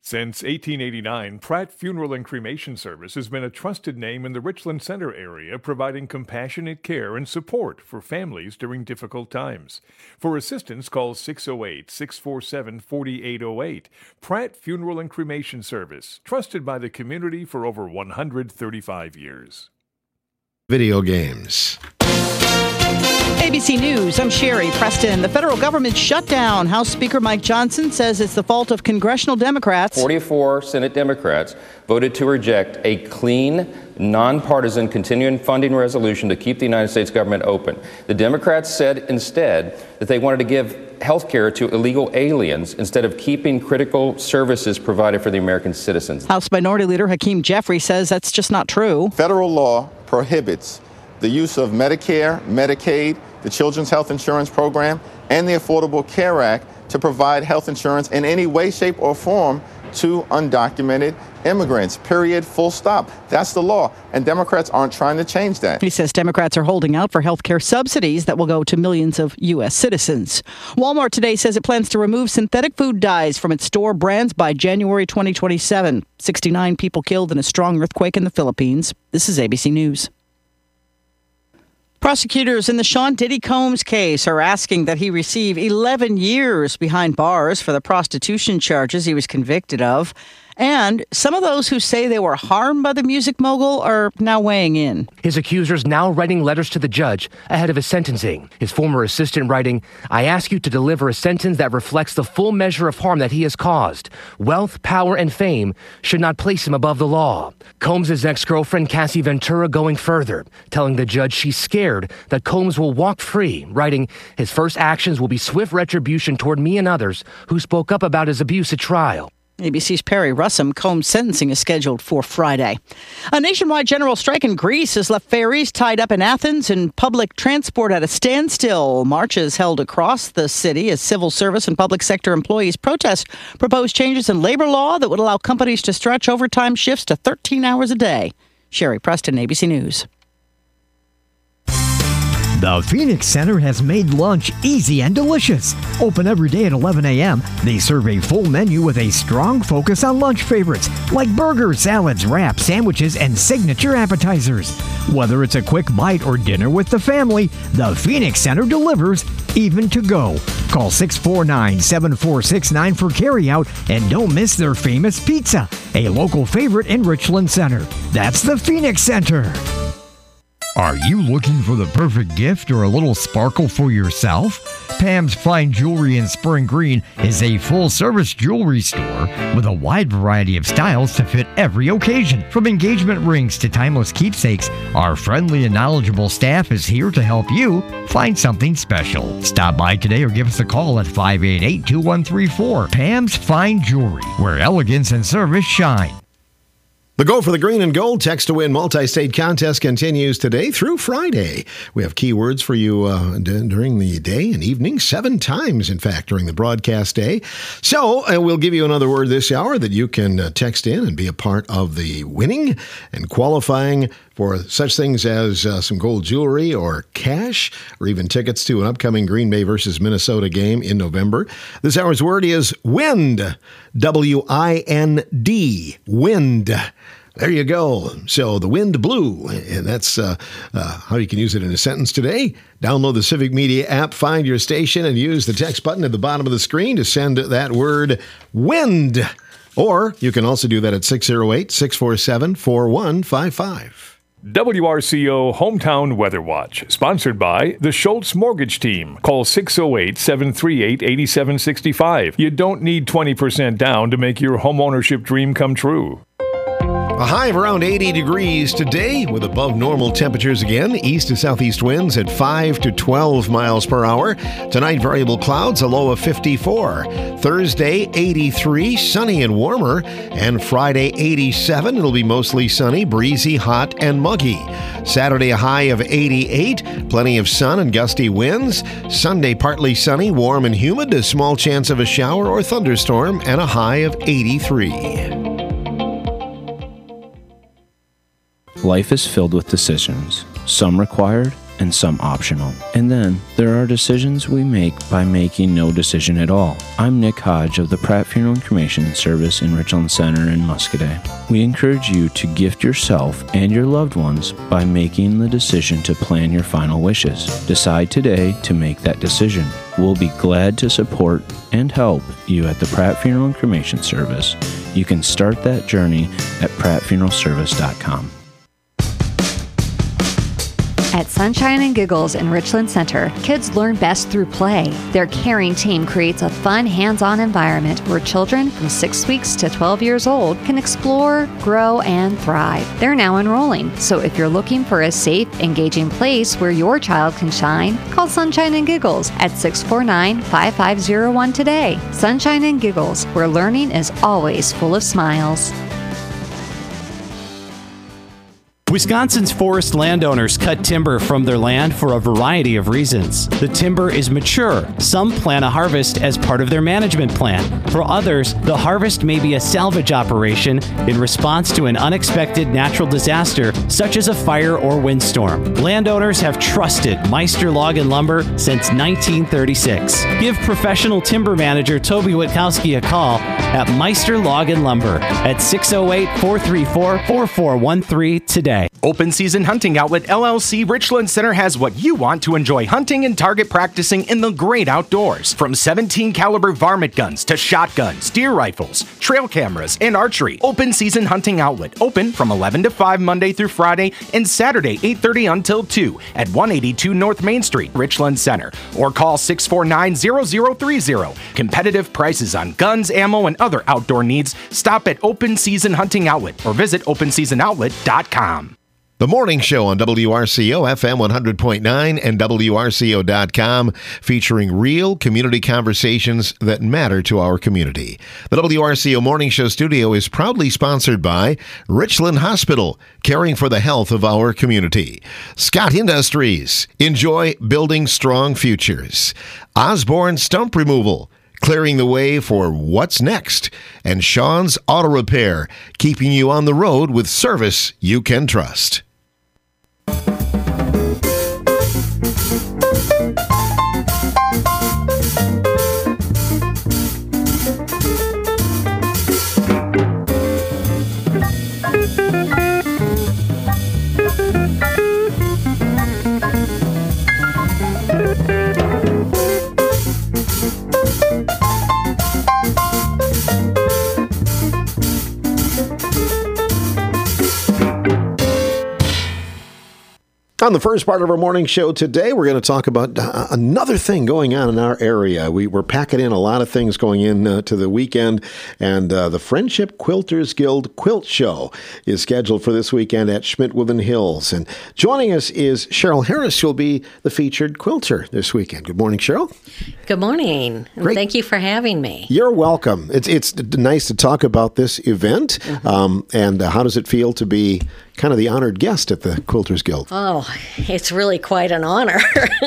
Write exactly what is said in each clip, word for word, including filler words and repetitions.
Since eighteen eighty-nine, Pratt Funeral and Cremation Service has been a trusted name in the Richland Center area, providing compassionate care and support for families during difficult times. For assistance, call six oh eight, six four seven, four eight oh eight. Pratt Funeral and Cremation Service, trusted by the community for over one hundred thirty-five years. Video games. A B C News, I'm Sherry Preston. The federal government shut down. House Speaker Mike Johnson says it's the fault of congressional Democrats. forty-four Senate Democrats voted to reject a clean, nonpartisan continuing funding resolution to keep the United States government open. The Democrats said instead that they wanted to give health care to illegal aliens instead of keeping critical services provided for the American citizens. House Minority Leader Hakeem Jeffrey says that's just not true. Federal law prohibits the use of Medicare, Medicaid, the Children's Health Insurance Program, and the Affordable Care Act to provide health insurance in any way, shape, or form to undocumented immigrants. Period. Full stop. That's the law. And Democrats aren't trying to change that. He says Democrats are holding out for health care subsidies that will go to millions of U S citizens. Walmart today says it plans to remove synthetic food dyes from its store brands by January twenty twenty-seven. sixty-nine people killed in a strong earthquake in the Philippines. This is A B C News. Prosecutors in the Sean Diddy Combs case are asking that he receive eleven years behind bars for the prostitution charges he was convicted of. And some of those who say they were harmed by the music mogul are now weighing in. His accusers now writing letters to the judge ahead of his sentencing. His former assistant writing, "I ask you to deliver a sentence that reflects the full measure of harm that he has caused. Wealth, power, and fame should not place him above the law." Combs' ex-girlfriend Cassie Ventura going further, telling the judge she's scared that Combs will walk free, writing, "His first actions will be swift retribution toward me and others who spoke up about his abuse at trial." A B C's Perry Russum. Combs' sentencing is scheduled for Friday. A nationwide general strike in Greece has left ferries tied up in Athens and public transport at a standstill. Marches held across the city as civil service and public sector employees protest proposed changes in labor law that would allow companies to stretch overtime shifts to thirteen hours a day. Sherry Preston, A B C News. The Phoenix Center has made lunch easy and delicious. Open every day at eleven a.m. They serve a full menu with a strong focus on lunch favorites like burgers, salads, wraps, sandwiches, and signature appetizers. Whether it's a quick bite or dinner with the family, the Phoenix Center delivers, even to go. Call six four nine, seven four six nine for carryout and don't miss their famous pizza, a local favorite in Richland Center. That's the Phoenix Center. Are you looking for the perfect gift or a little sparkle for yourself? Pam's Fine Jewelry in Spring Green is a full-service jewelry store with a wide variety of styles to fit every occasion. From engagement rings to timeless keepsakes, our friendly and knowledgeable staff is here to help you find something special. Stop by today or give us a call at five eight eight, two one three four. Pam's Fine Jewelry, where elegance and service shine. The Go for the Green and Gold Text to Win multi-state contest continues today through Friday. We have keywords for you uh, d- during the day and evening, seven times, in fact, during the broadcast day. So uh, we'll give you another word this hour that you can uh, text in and be a part of the winning and qualifying for such things as uh, some gold jewelry or cash or even tickets to an upcoming Green Bay versus Minnesota game in November. This hour's word is wind, W I N D, wind. There you go. So the wind blew, and that's uh, uh, how you can use it in a sentence today. Download the Civic Media app, find your station, and use the text button at the bottom of the screen to send that word wind. Or you can also do that at six oh eight, six four seven, four one five five. W R C O Hometown Weather Watch, sponsored by the Schultz Mortgage Team. Call six oh eight, seven three eight, eight seven six five. You don't need twenty percent down to make your homeownership dream come true. A high of around eighty degrees today with above normal temperatures again. East to southeast winds at five to twelve miles per hour. Tonight, variable clouds, a low of fifty-four. Thursday, eighty-three, sunny and warmer. And Friday, eighty-seven. It'll be mostly sunny, breezy, hot, and muggy. Saturday, a high of eighty-eight. Plenty of sun and gusty winds. Sunday, partly sunny, warm and humid. A small chance of a shower or thunderstorm and a high of eighty-three. Life is filled with decisions, some required and some optional. And then there are decisions we make by making no decision at all. I'm Nick Hodge of the Pratt Funeral and Cremation Service in Richland Center in Muscoda. We encourage you to gift yourself and your loved ones by making the decision to plan your final wishes. Decide today to make that decision. We'll be glad to support and help you at the Pratt Funeral and Cremation Service. You can start that journey at pratt funeral service dot com. At Sunshine and Giggles in Richland Center, kids learn best through play. Their caring team creates a fun, hands-on environment where children from six weeks to twelve years old can explore, grow, and thrive. They're now enrolling, so if you're looking for a safe, engaging place where your child can shine, call Sunshine and Giggles at six four nine, five five zero one today. Sunshine and Giggles, where learning is always full of smiles. Wisconsin's forest landowners cut timber from their land for a variety of reasons. The timber is mature. Some plan a harvest as part of their management plan. For others, the harvest may be a salvage operation in response to an unexpected natural disaster, such as a fire or windstorm. Landowners have trusted Meister Log and Lumber since nineteen thirty-six. Give professional timber manager Toby Witkowski a call at Meister Log and Lumber at six oh eight, four three four, four four one three today. Open Season Hunting Outlet L L C Richland Center has what you want to enjoy hunting and target practicing in the great outdoors. From seventeen caliber varmint guns to shotguns, deer rifles, trail cameras, and archery. Open Season Hunting Outlet, open from eleven to five Monday through Friday and Saturday eight thirty until two at one eighty-two North Main Street, Richland Center. Or call six four nine, zero zero three zero. Competitive prices on guns, ammo, and other outdoor needs. Stop at Open Season Hunting Outlet or visit open season outlet dot com. The Morning Show on W R C O F M one hundred point nine and W R C O dot com, featuring real community conversations that matter to our community. The W R C O Morning Show studio is proudly sponsored by Richland Hospital, caring for the health of our community. Scott Industries, enjoy building strong futures. Osborne Stump Removal, clearing the way for what's next. And Sean's Auto Repair, keeping you on the road with service you can trust. On the first part of our morning show today, we're going to talk about uh, another thing going on in our area. We, we're packing in a lot of things going in uh, to the weekend, and uh, the Friendship Quilters Guild Quilt Show is scheduled for this weekend at Schmidt-Woodland Hills. And joining us is Cheryl Harris, who will be the featured quilter this weekend. Good morning, Cheryl. Good morning. Great. Thank you for having me. You're welcome. It's it's nice to talk about this event. Mm-hmm. Um, and uh, how does it feel to be kind of the honored guest at the Quilters Guild? Oh, it's really quite an honor.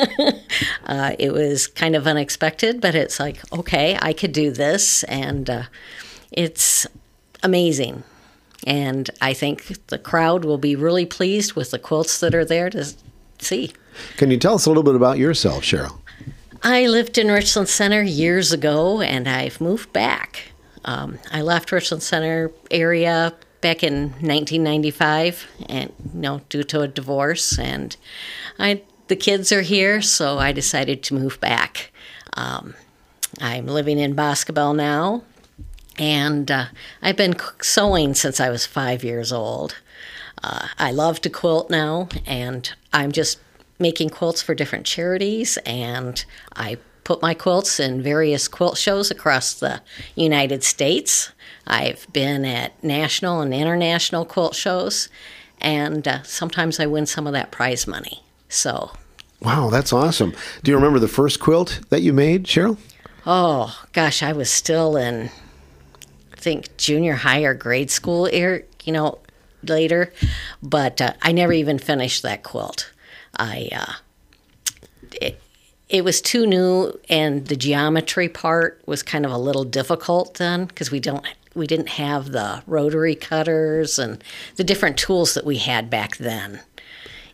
uh, it was kind of unexpected, but it's like, okay, I could do this, and uh, it's amazing. And I think the crowd will be really pleased with the quilts that are there to see. Can you tell us a little bit about yourself, Cheryl? I lived in Richland Center years ago, and I've moved back. Um, I left Richland Center area back in nineteen ninety-five, and you know, due to a divorce, and I the kids are here, so I decided to move back. Um, I'm living in Boscobel now, and uh, I've been sewing since I was five years old. Uh, I love to quilt now, and I'm just making quilts for different charities, and I put my quilts in various quilt shows across the United States. I've been at national and international quilt shows, and uh, sometimes I win some of that prize money. So, wow, that's awesome. Do you remember the first quilt that you made, Cheryl? Oh, gosh, I was still in, I think, junior high or grade school, you know, later, but uh, I never even finished that quilt. I, uh, it, it was too new, and the geometry part was kind of a little difficult then, because we don't, we didn't have the rotary cutters and the different tools that we had back then.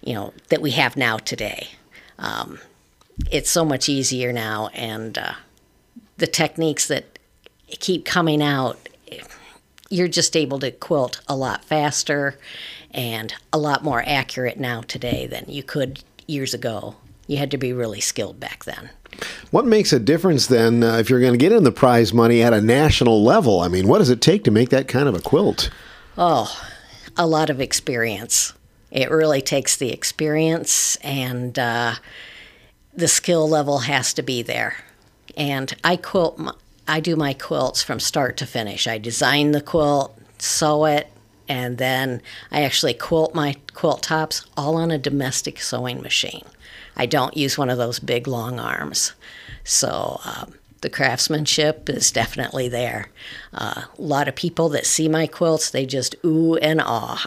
you know, that we have now today. Um, it's so much easier now, and uh, the techniques that keep coming out, you're just able to quilt a lot faster and a lot more accurate now today than you could years ago. You had to be really skilled back then. What makes a difference then uh, if you're going to get in the prize money at a national level? I mean, what does it take to make that kind of a quilt? Oh, a lot of experience. It really takes the experience, and uh, the skill level has to be there. And I quilt, my, I do my quilts from start to finish. I design the quilt, sew it, and then I actually quilt my quilt tops all on a domestic sewing machine. I don't use one of those big long arms. So um, the craftsmanship is definitely there. Uh, a lot of people that see my quilts, they just ooh and ah.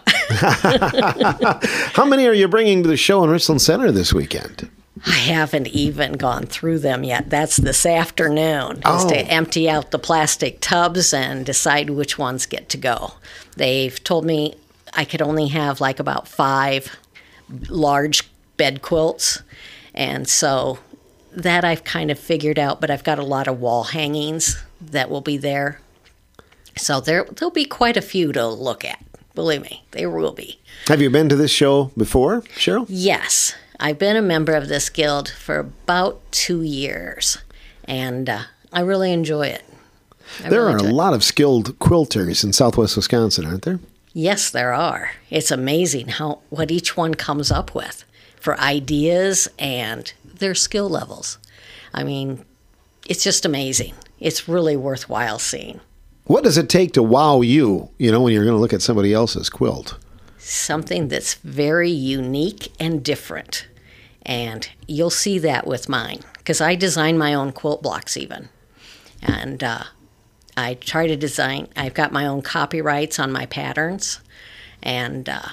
How many are you bringing to the show in Richland Center this weekend? I haven't even gone through them yet. That's this afternoon, oh. is to empty out the plastic tubs and decide which ones get to go. They've told me I could only have like about five large bed quilts, and so that I've kind of figured out, but I've got a lot of wall hangings that will be there. So there, there'll be quite a few to look at. Believe me, there will be. Have you been to this show before, Cheryl? Yes. I've been a member of this guild for about two years, and uh, I really enjoy it. I there really are a enjoy it. lot of skilled quilters in Southwest Wisconsin, aren't there? Yes, there are. It's amazing how what each one comes up with for ideas and their skill levels. I mean, it's just amazing. It's really worthwhile seeing. What does it take to wow you, you know, when you're going to look at somebody else's quilt? Something that's very unique and different. And you'll see that with mine, because I design my own quilt blocks even. And uh, I try to design, I've got my own copyrights on my patterns, and uh,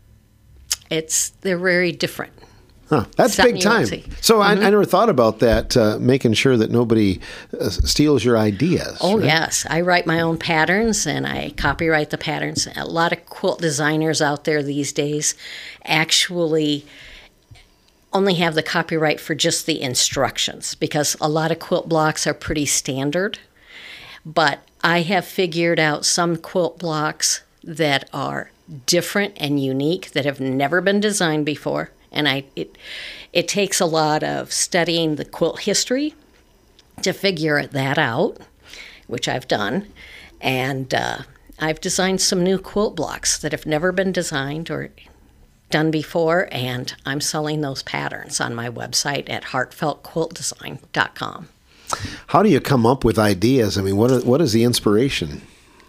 it's they're very different. Huh, that's Something big you won't time. see. So Mm-hmm. I, I never thought about that, uh, making sure that nobody uh, steals your ideas. Oh, right? yes. I write my own patterns, and I copyright the patterns. A lot of quilt designers out there these days actually only have the copyright for just the instructions, because a lot of quilt blocks are pretty standard. But I have figured out some quilt blocks that are different and unique that have never been designed before. And I it it takes a lot of studying the quilt history to figure that out, which I've done. And uh, I've designed some new quilt blocks that have never been designed or done before, and I'm selling those patterns on my website at heartfelt quilt design dot com. How do you come up with ideas? I mean, what are, what is the inspiration?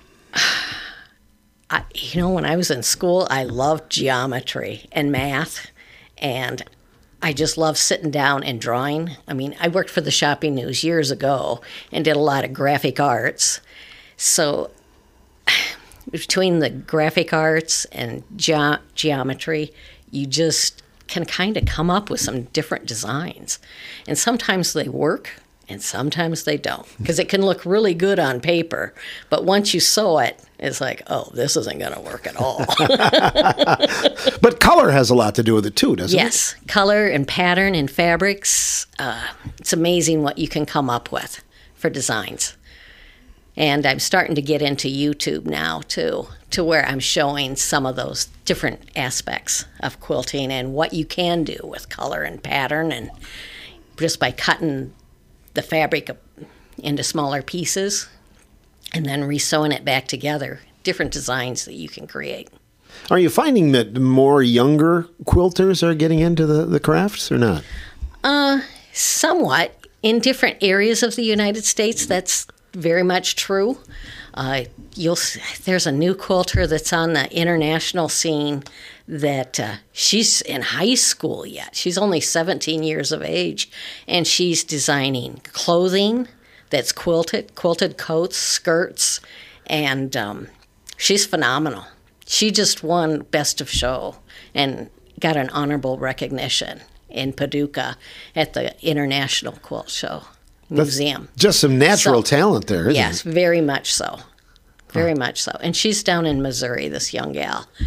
I, you know, when I was in school, I loved geometry and math, and I just loved sitting down and drawing. I mean, I worked for the Shopping News years ago and did a lot of graphic arts. So between the graphic arts and ge- geometry, you just can kind of come up with some different designs. And sometimes they work, and sometimes they don't, because it can look really good on paper, but once you sew it, it's like, oh, this isn't going to work at all. But color has a lot to do with it too, doesn't Yes, color and pattern and fabrics. Uh, it's amazing what you can come up with for designs. And I'm starting to get into YouTube now, too, to where I'm showing some of those different aspects of quilting and what you can do with color and pattern, and just by cutting the fabric into smaller pieces and then resewing it back together, different designs that you can create. it? Are you finding that more younger quilters are getting into the, the crafts or not? Uh, somewhat. In different areas of the United States, that's very much true. Uh, you'll there's a new quilter that's on the international scene that uh, she's in high school yet. She's only seventeen years of age, and she's designing clothing that's quilted, quilted coats, skirts, and um, she's phenomenal. She just won Best of Show and got an honorable recognition in Paducah at the International Quilt Show Museum. That's just some natural So- talent there, isn't Yes, it? very much so. Very much so. And she's down in Missouri, this young gal.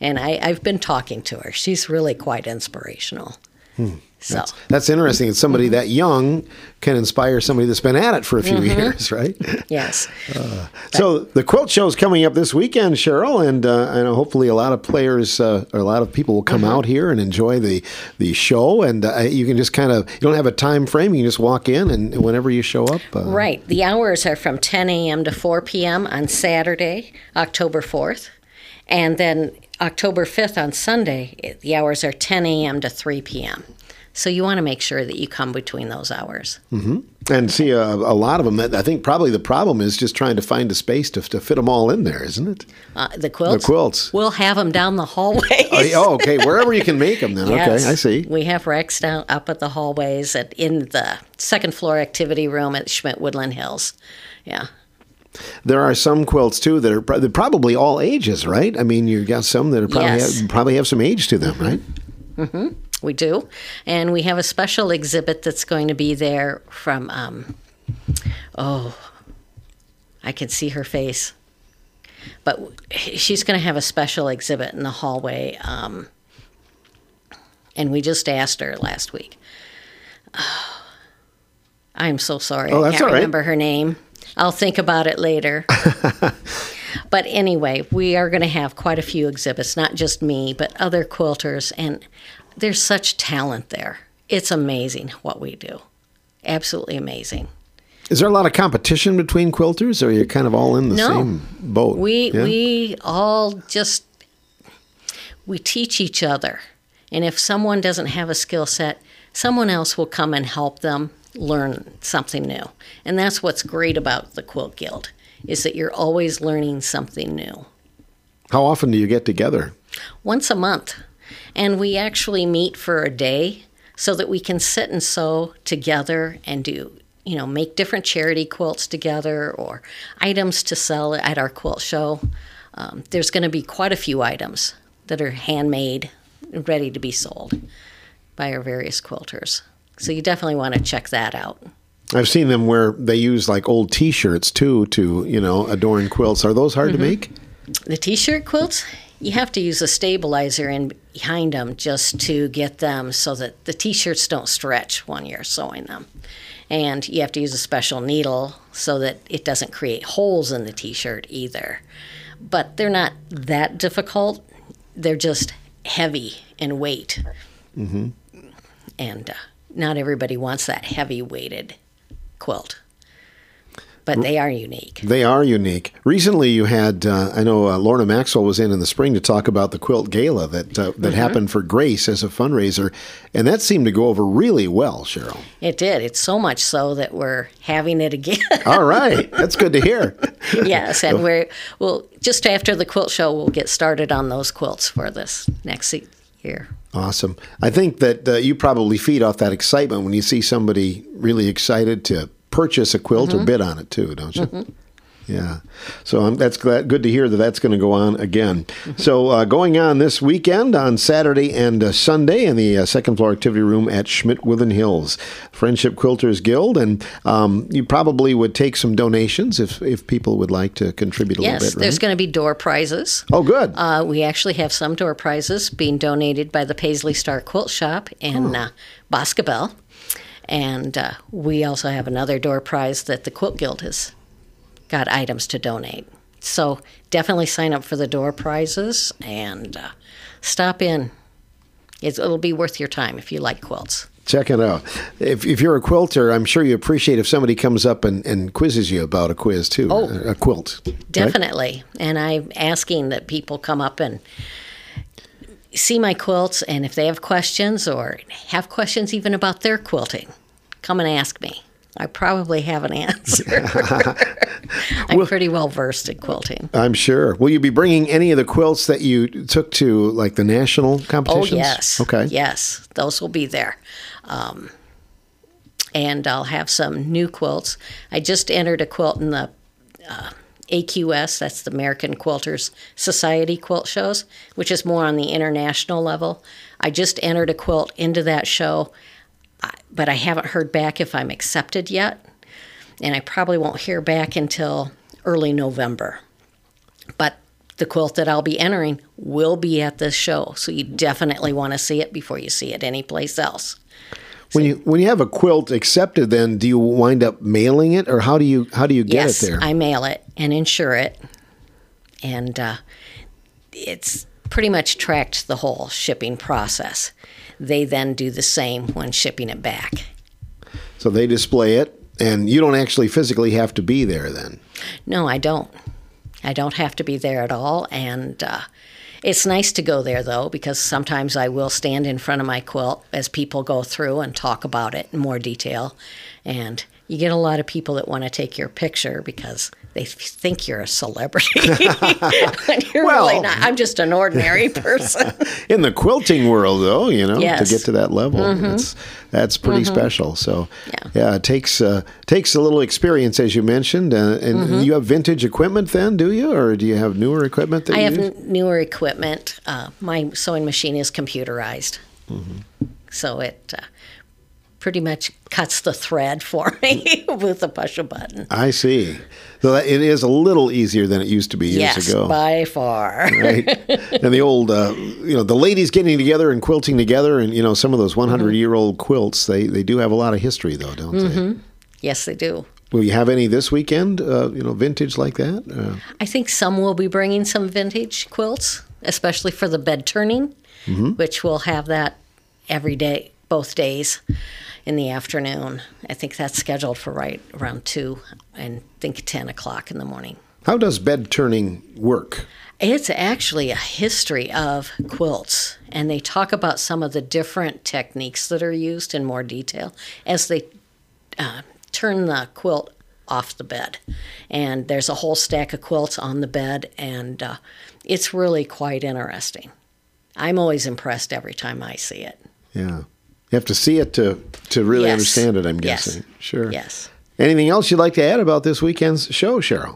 And I, I've been talking to her. She's really quite inspirational. Hmm. So That's, that's interesting. It's somebody that young can inspire somebody that's been at it for a few Mhm. years, right? Yes. Uh, so the quilt show is coming up this weekend, Cheryl, and uh, and hopefully a lot of players uh, or a lot of people will come Mhm. out here and enjoy the the show. And uh, you can just kind of you don't have a time frame. You can just walk in and whenever you show up. Uh, Right. The hours are from ten a.m. to four p.m. on Saturday, October fourth. And then October fifth on Sunday, it- the hours are ten a.m. to three p.m. So you want to make sure that you come between those hours. hmm And see a, a lot of them. That I think probably the problem is just trying to find a space to to fit them all in there, isn't it? Uh, the quilts? The quilts. We'll have them down the hallways. Oh, yeah, oh, okay. Wherever you can make them, then. Yes. Okay, I see. We have racks down up at the hallways and in the second floor activity room at Schmidt Woodland Hills. Yeah. There are some quilts too that are pro- they're probably all ages, right? I mean, you've got some that are probably Yes. have, probably have some age to them, right? hmm We do. And we have a special exhibit that's going to be there from, um, oh, I can see her face. But she's going to have a special exhibit in the hallway. Um, and we just asked her last week. Oh, I'm so sorry. Oh, I that's can't all right. remember her name. I'll think about it later. But anyway, we are going to have quite a few exhibits, not just me, but other quilters. And there's such talent there. It's amazing what we do. Absolutely amazing. Is there a lot of competition between quilters, or are you kind of all in the No. same boat? We Yeah? we all just we teach each other. And if someone doesn't have a skill set, someone else will come and help them learn something new. And that's what's great about the Quilt Guild, is that you're always learning something new. How often do you get together? Once a month. And we actually meet for a day so that we can sit and sew together and do, you know, make different charity quilts together or items to sell at our quilt show. Um, there's going to be quite a few items that are handmade and ready to be sold by our various quilters. So you definitely want to check that out. I've seen them where they use like old T-shirts too to you know adorn quilts. Are those hard Mhm. to make? The T-shirt quilts, you have to use a stabilizer in behind them just to get them so that the T-shirts don't stretch when you're sewing them. And you have to use a special needle so that it doesn't create holes in the T-shirt either. But they're not that difficult. They're just heavy in weight. Mm-hmm. And uh, not everybody wants that heavy-weighted quilt. But they are unique. They are unique. Recently, you had, uh, I know uh, Lorna Maxwell was in in the spring to talk about the Quilt Gala that uh, that Mhm. happened for Grace as a fundraiser, and that seemed to go over really well, Cheryl. It did. It's so much so that we're having it again. All right, that's good to hear. Yes, and we're well just after the quilt show, we'll get started on those quilts for this next se- year. Awesome. I think that uh, you probably feed off that excitement when you see somebody really excited to purchase a quilt or Mhm. bid on it too, don't you? Mhm. Yeah. So um, that's glad, good to hear that that's going to go on again. So uh, going on this weekend on Saturday and uh, Sunday in the uh, second floor activity room at Schmidt Woodland Hills, Friendship Quilters Guild. And um, you probably would take some donations if, if people would like to contribute a Yes, little bit, right? there's going to be door prizes. Oh, good. Uh, we actually have some door prizes being donated by the Paisley Star Quilt Shop in Oh. uh, Boscobel. And uh, we also have another door prize that the Quilt Guild has got items to donate. So definitely sign up for the door prizes and uh, stop in. It's, it'll be worth your time if you like quilts. Check it out. If, if you're a quilter, I'm sure you appreciate if somebody comes up and, and quizzes you about a quiz too, Oh, a, a quilt. right? Definitely. And I'm asking that people come up and see my quilts, and if they have questions or have questions even about their quilting, come and ask me. I probably have an answer. I'm pretty well versed in quilting. I'm sure. Will you be bringing any of the quilts that you took to like the national competitions? Oh, yes. Okay. Yes, those will be there. Um, and I'll have some new quilts. I just entered a quilt in the uh, A Q S, that's the American Quilters Society quilt shows, which is more on the international level. I just entered a quilt into that show, but I haven't heard back if I'm accepted yet. And I probably won't hear back until early November. But the quilt that I'll be entering will be at this show. So you definitely want to see it before you see it anyplace else. When you when you have a quilt accepted, then do you wind up mailing it, or how do you how do you get yes, it there? I mail it and insure it, and uh, it's pretty much tracked the whole shipping process. They then do the same when shipping it back. So they display it, and you don't actually physically have to be there then? No, I don't. I don't have to be there at all, and uh, it's nice to go there, though, because sometimes I will stand in front of my quilt as people go through and talk about it in more detail. And you get a lot of people that want to take your picture because they think you're a celebrity. When you're Well, really not. I'm just an ordinary person. In the quilting world, though, you know, Yes. to get to that level, Mhm. that's that's pretty Mhm. special. So, Yeah. yeah, it takes uh, takes a little experience, as you mentioned. Uh, and Mhm. you have vintage equipment, then, do you, or do you have newer equipment that I you have use? n- newer equipment. Uh, my sewing machine is computerized, so it uh, pretty much cuts the thread for me with the push a button. I see. So that, it is a little easier than it used to be years yes, ago. by far. Right. And the old, uh, you know, the ladies getting together and quilting together, and, you know, some of those one hundred year old quilts, they, they do have a lot of history, though, don't they? hmm Yes, they do. Will you have any this weekend, uh, you know, vintage like that? Uh, I think some will be bringing some vintage quilts, especially for the bed turning, Mhm. which will have that every day, both days in the afternoon. I think that's scheduled for right around two and I think ten o'clock in the morning. How does bed turning work? It's actually a history of quilts, and they talk about some of the different techniques that are used in more detail as they uh, turn the quilt off the bed. And there's a whole stack of quilts on the bed, and uh, it's really quite interesting. I'm always impressed every time I see it. Yeah. You have to see it to, to really Yes. understand it, I'm Yes. guessing. Sure. Yes. Anything else you'd like to add about this weekend's show, Cheryl?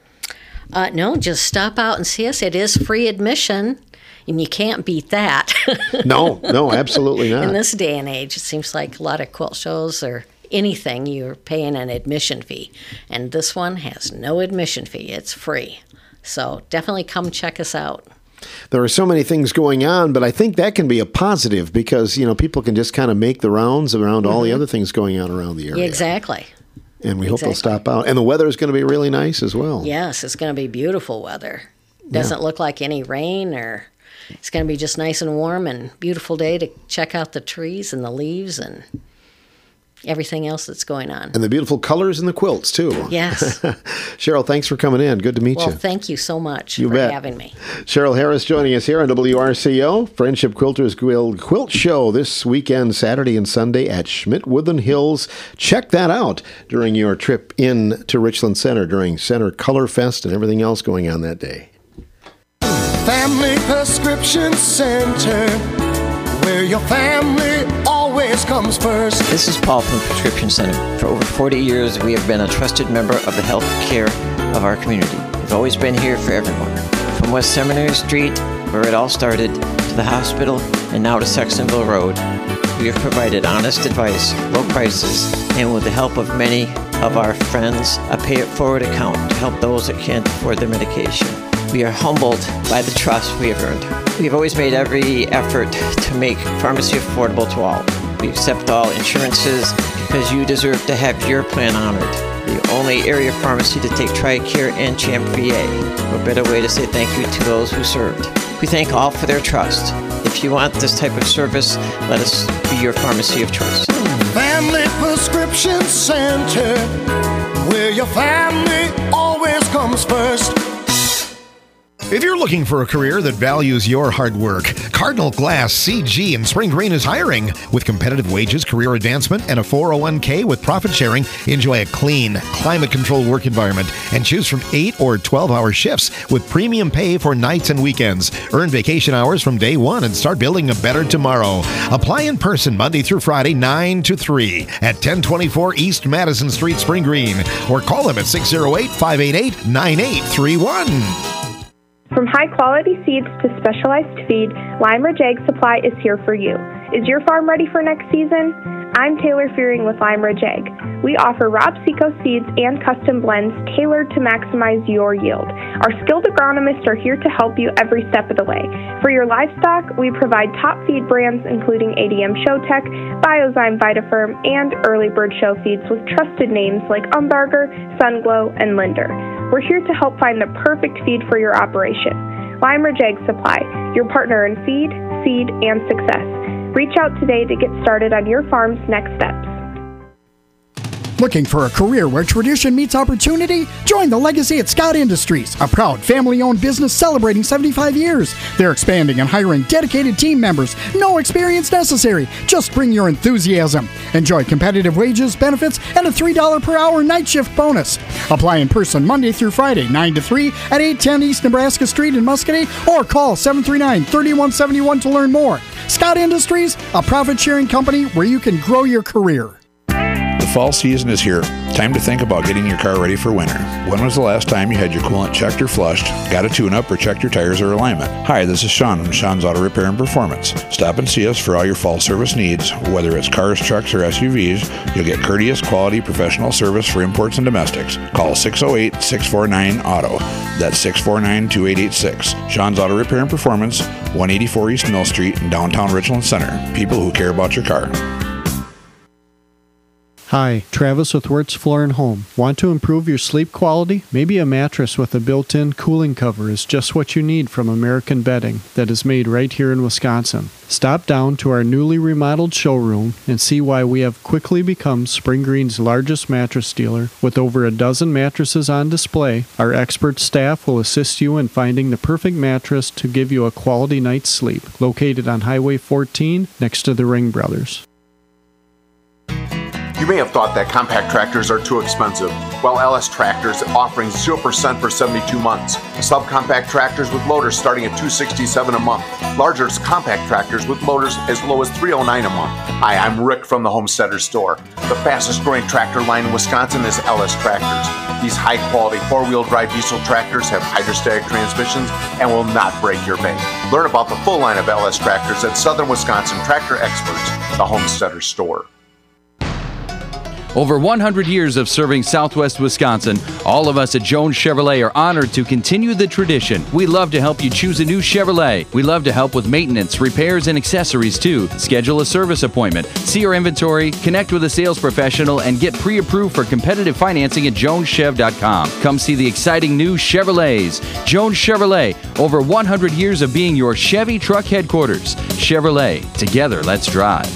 Uh, no, just stop out and see us. It is free admission, and you can't beat that. No, no, absolutely not. In this day and age, it seems like a lot of quilt shows or anything, you're paying an admission fee. And this one has no admission fee. It's free. So definitely come check us out. There are so many things going on, but I think that can be a positive because, you know, people can just kind of make the rounds around all the Mhm. other things going on around the area. Exactly. And we hope they'll Exactly. stop out. And the weather is going to be really nice as well. Yes, it's going to be beautiful weather. Doesn't look like any rain, or it's going to be just nice and warm and beautiful day to check out the trees and the leaves and everything else that's going on. And the beautiful colors in the quilts, too. Yes. Cheryl, thanks for coming in. Good to meet Well, you. thank you so much You for bet. having me. Cheryl Harris joining us here on W R C O, Friendship Quilters Guild Quilt Show this weekend, Saturday and Sunday at Schmidt-Woodland Hills. Check that out during your trip in to Richland Center during Center Color Fest and everything else going on that day. Family Prescription Center, where your family always comes first. This is Paul from Prescription Center. For over forty years, we have been a trusted member of the health care of our community. We've always been here for everyone. From West Seminary Street, where it all started, to the hospital, and now to Sextonville Road, we have provided honest advice, low prices, and with the help of many of our friends, a pay-it-forward account to help those that can't afford their medication. We are humbled by the trust we have earned. We have always made every effort to make pharmacy affordable to all. We accept all insurances because you deserve to have your plan honored. The only area pharmacy to take TRICARE and CHAMP V A. What better way to say thank you to those who served? We thank all for their trust. If you want this type of service, let us be your pharmacy of choice. Family Prescription Center, where your family always comes first. If you're looking for a career that values your hard work, Cardinal Glass C G in Spring Green is hiring. With competitive wages, career advancement, and a four oh one k with profit sharing, enjoy a clean, climate-controlled work environment and choose from eight or twelve-hour shifts with premium pay for nights and weekends. Earn vacation hours from day one and start building a better tomorrow. Apply in person Monday through Friday, nine to three at ten twenty-four East Madison Street, Spring Green, or call them at six oh eight, five eight eight, nine eight three one. From high-quality seeds to specialized feed, Lime Ridge Ag Supply is here for you. Is your farm ready for next season? I'm Taylor Fearing with Lime Ridge Ag. We offer Rob Seco seeds and custom blends tailored to maximize your yield. Our skilled agronomists are here to help you every step of the way. For your livestock, we provide top feed brands including A D M Showtech, Biozyme Vitaferm, and Early Bird Show feeds with trusted names like Umbarger, Sunglow, and Linder. We're here to help find the perfect feed for your operation. Lime Ridge Ag Supply, your partner in feed, seed, and success. Reach out today to get started on your farm's next steps. Looking for a career where tradition meets opportunity? Join the Legacy at Scott Industries, a proud family-owned business celebrating seventy-five years. They're expanding and hiring dedicated team members. No experience necessary. Just bring your enthusiasm. Enjoy competitive wages, benefits, and a three dollars per hour night shift bonus. Apply in person Monday through Friday, nine to three at eight ten East Nebraska Street in Muscatine, or call seven three nine, three one seven one to learn more. Scott Industries, a profit-sharing company where you can grow your career. The fall season is here. Time to think about getting your car ready for winter. When was the last time you had your coolant checked or flushed, got a tune-up, or checked your tires or alignment? Hi, this is Sean from Sean's Auto Repair and Performance. Stop and see us for all your fall service needs. Whether it's cars, trucks, or S U Vs, you'll get courteous, quality, professional service for imports and domestics. Call six oh eight, six four nine, A U T O. That's six four nine, two eight eight six. Sean's Auto Repair and Performance, one eighty-four East Mill Street in downtown Richland Center. People who care about your car. Hi, Travis with Wirtz Floor and Home. Want to improve your sleep quality? Maybe a mattress with a built-in cooling cover is just what you need from American Bedding that is made right here in Wisconsin. Stop down to our newly remodeled showroom and see why we have quickly become Spring Green's largest mattress dealer. With over a dozen mattresses on display, our expert staff will assist you in finding the perfect mattress to give you a quality night's sleep. Located on Highway fourteen next to the Ring Brothers. You may have thought that compact tractors are too expensive. Well, L S Tractors is offering zero percent for seventy-two months. Subcompact tractors with loaders starting at two hundred sixty-seven dollars a month. Larger compact tractors with loaders as low as three hundred nine dollars a month. Hi, I'm Rick from the Homesteader Store. The fastest growing tractor line in Wisconsin is L S Tractors. These high-quality four-wheel drive diesel tractors have hydrostatic transmissions and will not break your bank. Learn about the full line of L S Tractors at Southern Wisconsin Tractor Experts, the Homesteader Store. Over one hundred years of serving Southwest Wisconsin, all of us at Jones Chevrolet are honored to continue the tradition. We love to help you choose a new Chevrolet. We love to help with maintenance, repairs, and accessories too. Schedule a service appointment, see our inventory, connect with a sales professional, and get pre-approved for competitive financing at jones chev dot com. Come see the exciting new Chevrolets. Jones Chevrolet, over one hundred years of being your Chevy truck headquarters. Chevrolet, together let's drive.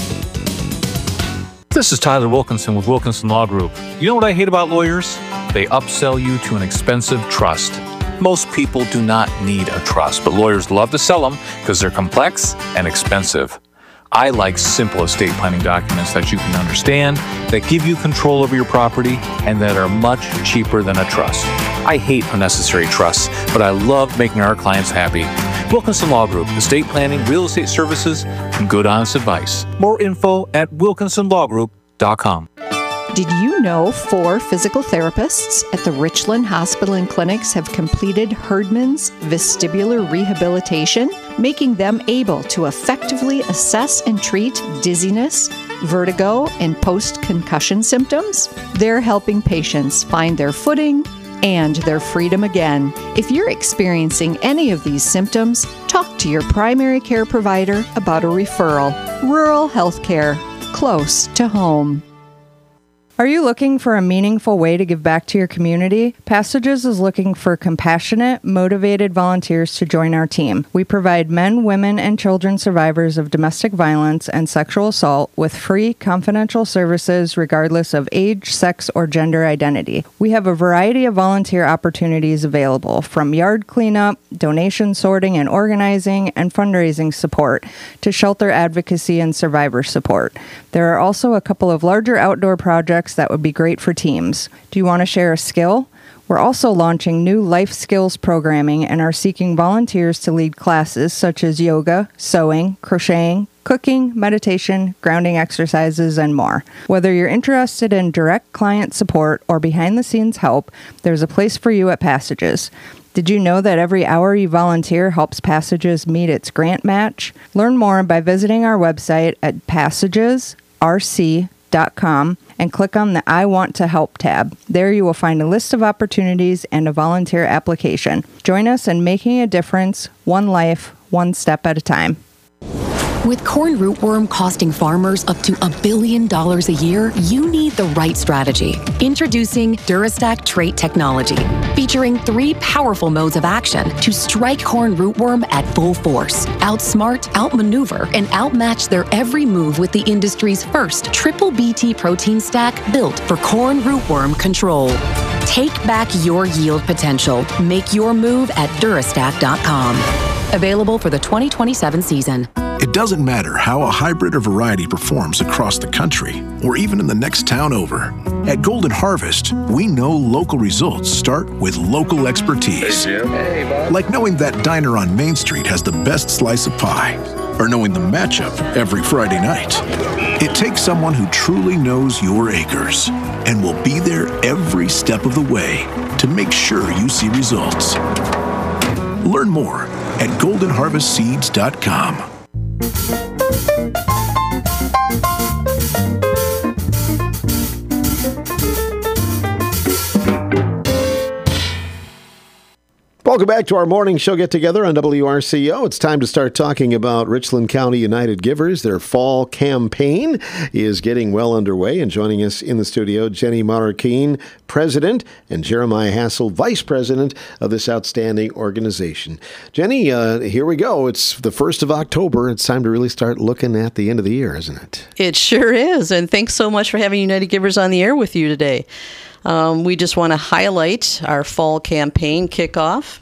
This is Tyler Wilkinson with Wilkinson Law Group. You know what I hate about lawyers? They upsell you to an expensive trust. Most people do not need a trust, but lawyers love to sell them because they're complex and expensive. I like simple estate planning documents that you can understand, that give you control over your property, and that are much cheaper than a trust. I hate unnecessary trusts, but I love making our clients happy. Wilkinson Law Group, estate planning, real estate services, and good honest advice. More info at wilkinson law group dot com. Did you know four physical therapists at the Richland Hospital and Clinics have completed Herdman's vestibular rehabilitation, making them able to effectively assess and treat dizziness, vertigo, and post-concussion symptoms? They're helping patients find their footing and their freedom again. If you're experiencing any of these symptoms, talk to your primary care provider about a referral. Rural health care, close to home. Are you looking for a meaningful way to give back to your community? Passages is looking for compassionate, motivated volunteers to join our team. We provide men, women, and children survivors of domestic violence and sexual assault with free, confidential services regardless of age, sex, or gender identity. We have a variety of volunteer opportunities available, from yard cleanup, donation sorting and organizing, and fundraising support, to shelter advocacy and survivor support. There are also a couple of larger outdoor projects that would be great for teams. Do you want to share a skill? We're also launching new life skills programming and are seeking volunteers to lead classes such as yoga, sewing, crocheting, cooking, meditation, grounding exercises, and more. Whether you're interested in direct client support or behind-the-scenes help, there's a place for you at Passages. Did you know that every hour you volunteer helps Passages meet its grant match? Learn more by visiting our website at passages r c dot com and click on the I Want to Help tab. There you will find a list of opportunities and a volunteer application. Join us in making a difference, one life, one step at a time. With corn rootworm costing farmers up to a billion dollars a year, you need the right strategy. Introducing Durastack Trait Technology, featuring three powerful modes of action to strike corn rootworm at full force, outsmart, outmaneuver, and outmatch their every move with the industry's first triple B T protein stack built for corn rootworm control. Take back your yield potential. Make your move at Durastack dot com. Available for the twenty twenty-seven season. It doesn't matter how a hybrid or variety performs across the country, or even in the next town over. At Golden Harvest, we know local results start with local expertise. Hey, Jim. Hey, Bob. Like knowing that diner on Main Street has the best slice of pie, or knowing the matchup every Friday night. It takes someone who truly knows your acres and will be there every step of the way to make sure you see results. Learn more at golden harvest seeds dot com. Welcome back to our morning show get-together on W R C O. It's time to start talking about Richland County United Givers. Their fall campaign is getting well underway. And joining us in the studio, Jenny Marroquin, President, and Jeremiah Hassel, Vice President of this outstanding organization. Jenny, uh, here we go. It's the first of October. It's time to really start looking at the end of the year, isn't it? It sure is. And thanks so much for having United Givers on the air with you today. Um, we just want to highlight our fall campaign kickoff.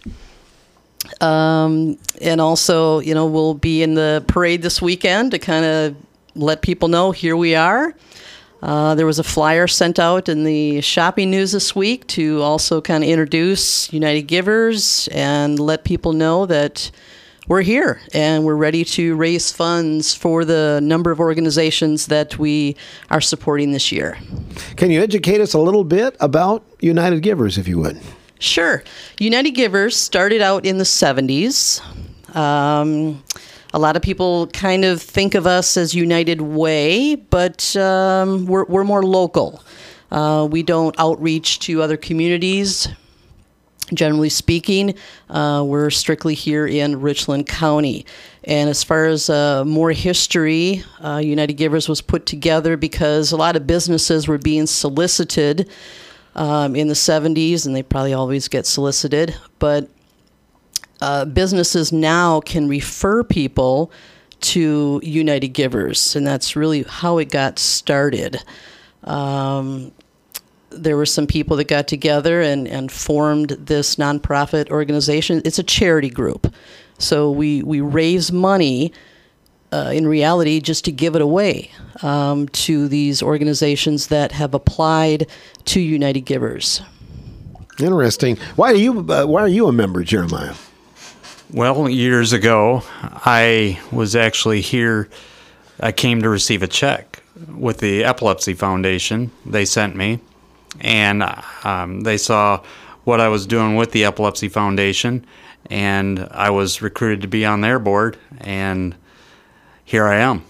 Um, and also, you know, we'll be in the parade this weekend to kind of let people know here we are. Uh, there was a flyer sent out in the shopping news this week to also kind of introduce United Givers and let people know that we're here and we're ready to raise funds for the number of organizations that we are supporting this year. Can you educate us a little bit about United Givers, if you would? Sure. United Givers started out in the seventies. Um, a lot of people kind of think of us as United Way, but um, we're, we're more local. Uh, we don't outreach to other communities. Generally speaking, uh, we're strictly here in Richland County. And as far as uh, more history, uh, United Givers was put together because a lot of businesses were being solicited um, in the seventies, and they probably always get solicited. But uh, businesses now can refer people to United Givers, and that's really how it got started. Um, There were some people that got together and, and formed this nonprofit organization. It's a charity group. So we, we raise money, uh, in reality, just to give it away um, to these organizations that have applied to United Givers. Interesting. Why are you, uh, why are you a member, Jeremiah? Well, years ago, I was actually here. I came to receive a check with the Epilepsy Foundation. They sent me. And um, they saw what I was doing with the Epilepsy Foundation, and I was recruited to be on their board, and here I am.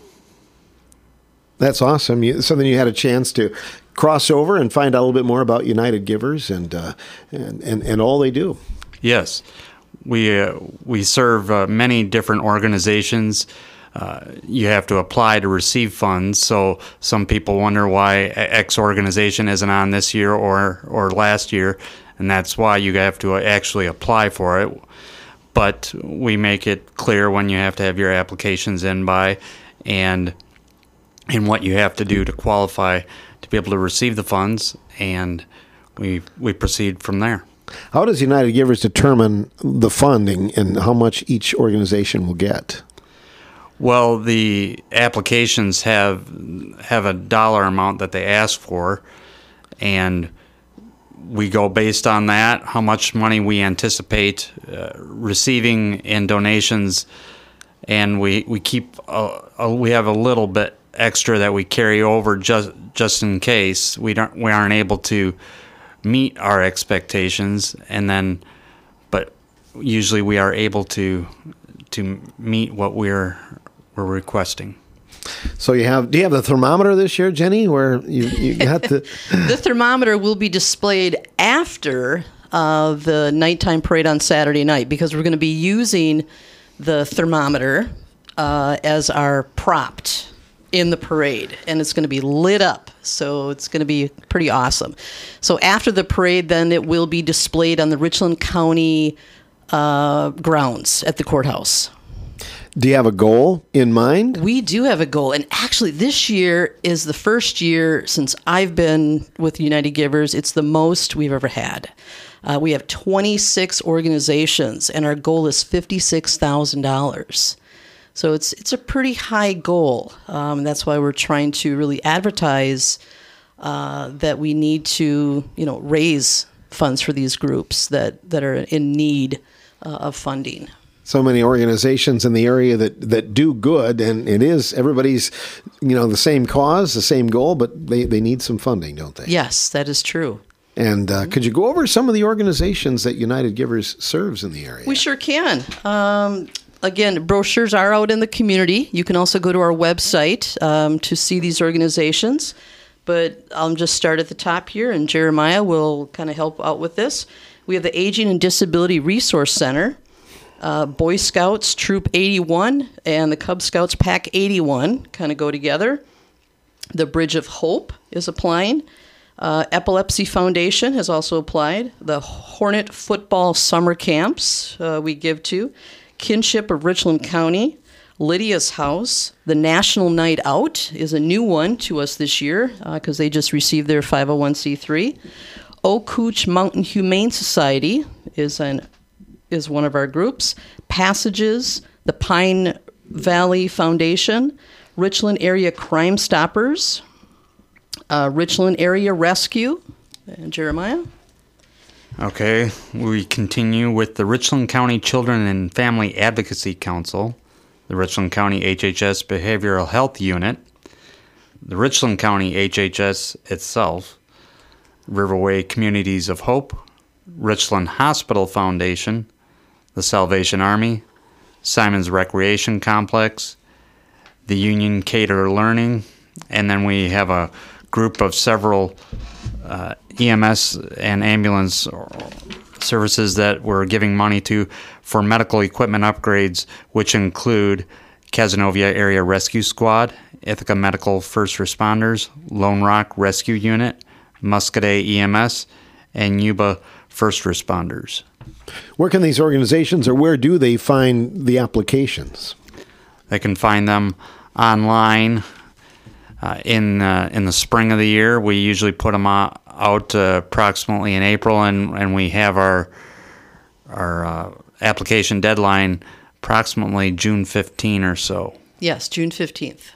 That's awesome. You, so then you had a chance to cross over and find out a little bit more about United Givers and uh, and, and, and all they do. Yes. We, uh, we serve uh, many different organizations. Uh, you have to apply to receive funds, so some people wonder why X organization isn't on this year or, or last year, and that's why you have to actually apply for it. But we make it clear when you have to have your applications in by and, and what you have to do to qualify to be able to receive the funds, and we we proceed from there. How does United Givers determine the funding and how much each organization will get? Well, the applications have have a dollar amount that they ask for, and we go based on that, how much money we anticipate uh, receiving in donations, and we we keep a, a, we have a little bit extra that we carry over just just in case we don't we aren't able to meet our expectations, and then but usually we are able to to meet what we're we're requesting. So you have, do you have the thermometer this year, Jenny, where you, you got the... The thermometer will be displayed after uh, the nighttime parade on Saturday night, because we're going to be using the thermometer uh, as our prop in the parade, and it's going to be lit up, so it's going to be pretty awesome. So after the parade, then it will be displayed on the Richland County uh, grounds at the courthouse. Do you have a goal in mind? We do have a goal, and actually this year is the first year since I've been with United Givers. It's the most we've ever had. Uh, we have twenty-six organizations, and our goal is fifty-six thousand dollars. So it's it's a pretty high goal. Um, that's why we're trying to really advertise uh, that we need to, you know, raise funds for these groups that, that are in need uh, of funding. So many organizations in the area that, that do good, and it is everybody's, you know, the same cause, the same goal, but they, they need some funding, don't they? Yes, that is true. And uh, could you go over some of the organizations that United Givers serves in the area? We sure can. Um, again, brochures are out in the community. You can also go to our website um, to see these organizations. But I'll just start at the top here, and Jeremiah will kind of help out with this. We have the Aging and Disability Resource Center. Uh, Boy Scouts Troop eighty-one and the Cub Scouts Pack eighty-one kind of go together. The Bridge of Hope is applying. Uh, Epilepsy Foundation has also applied. The Hornet Football Summer Camps uh, we give to. Kinship of Richland County. Lydia's House. The National Night Out is a new one to us this year because uh, they just received their five oh one c three. Ocooch Mountain Humane Society is an is one of our groups. Passages, the Pine Valley Foundation, Richland Area Crime Stoppers, uh, Richland Area Rescue, and Jeremiah. Okay, we continue with the Richland County Children and Family Advocacy Council, the Richland County H H S Behavioral Health Unit, the Richland County H H S itself, Riverway Communities of Hope, Richland Hospital Foundation, the Salvation Army, Simon's Recreation Complex, the Union Cater Learning, and then we have a group of several uh, E M S and ambulance services that we're giving money to for medical equipment upgrades, which include Cazenovia Area Rescue Squad, Ithaca Medical First Responders, Lone Rock Rescue Unit, Muscadet E M S, and Yuba First Responders. Where can these organizations, or where do they find the applications? They can find them online uh, in uh, in the spring of the year. We usually put them out, out uh, approximately in April, and, and we have our our uh, application deadline approximately June fifteenth or so. Yes, June fifteenth.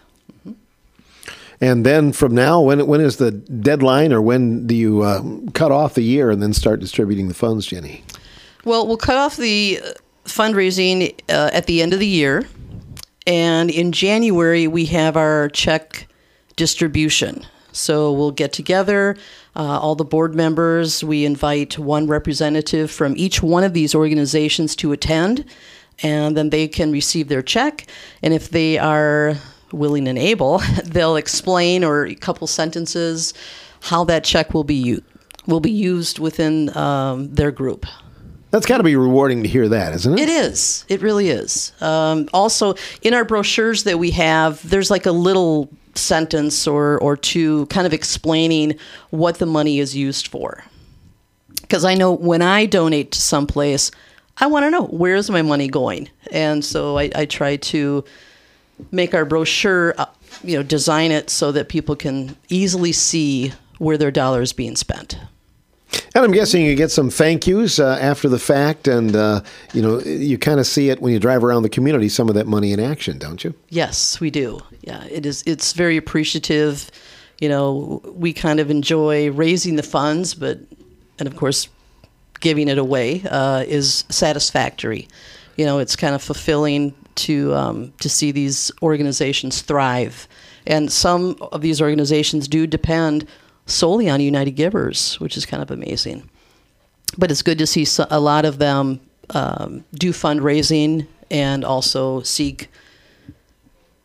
And then from now, when when is the deadline, or when do you uh, cut off the year and then start distributing the funds, Jenny? Well, we'll cut off the fundraising uh, at the end of the year. And in January, we have our check distribution. So we'll get together, uh, all the board members. We invite one representative from each one of these organizations to attend, and then they can receive their check. And if they are willing and able, they'll explain, or a couple sentences, how that check will be used, will be used within um, their group. That's got to be rewarding to hear that, isn't it? It is. It really is. Um, also, in our brochures that we have, there's like a little sentence or, or two kind of explaining what the money is used for. Because I know when I donate to someplace, I want to know, where is my money going? And so I, I try to make our brochure, uh, you know, design it so that people can easily see where their dollar is being spent. And I'm guessing you get some thank yous uh, after the fact, and uh, you know, you kind of see it when you drive around the community, some of that money in action, don't you? Yes, we do. Yeah, it is. It's very appreciative. You know, we kind of enjoy raising the funds, but, and of course, giving it away uh, is satisfactory. You know, it's kind of fulfilling to um, to see these organizations thrive. And some of these organizations do depend solely on United Givers, which is kind of amazing. But it's good to see a lot of them um, do fundraising and also seek,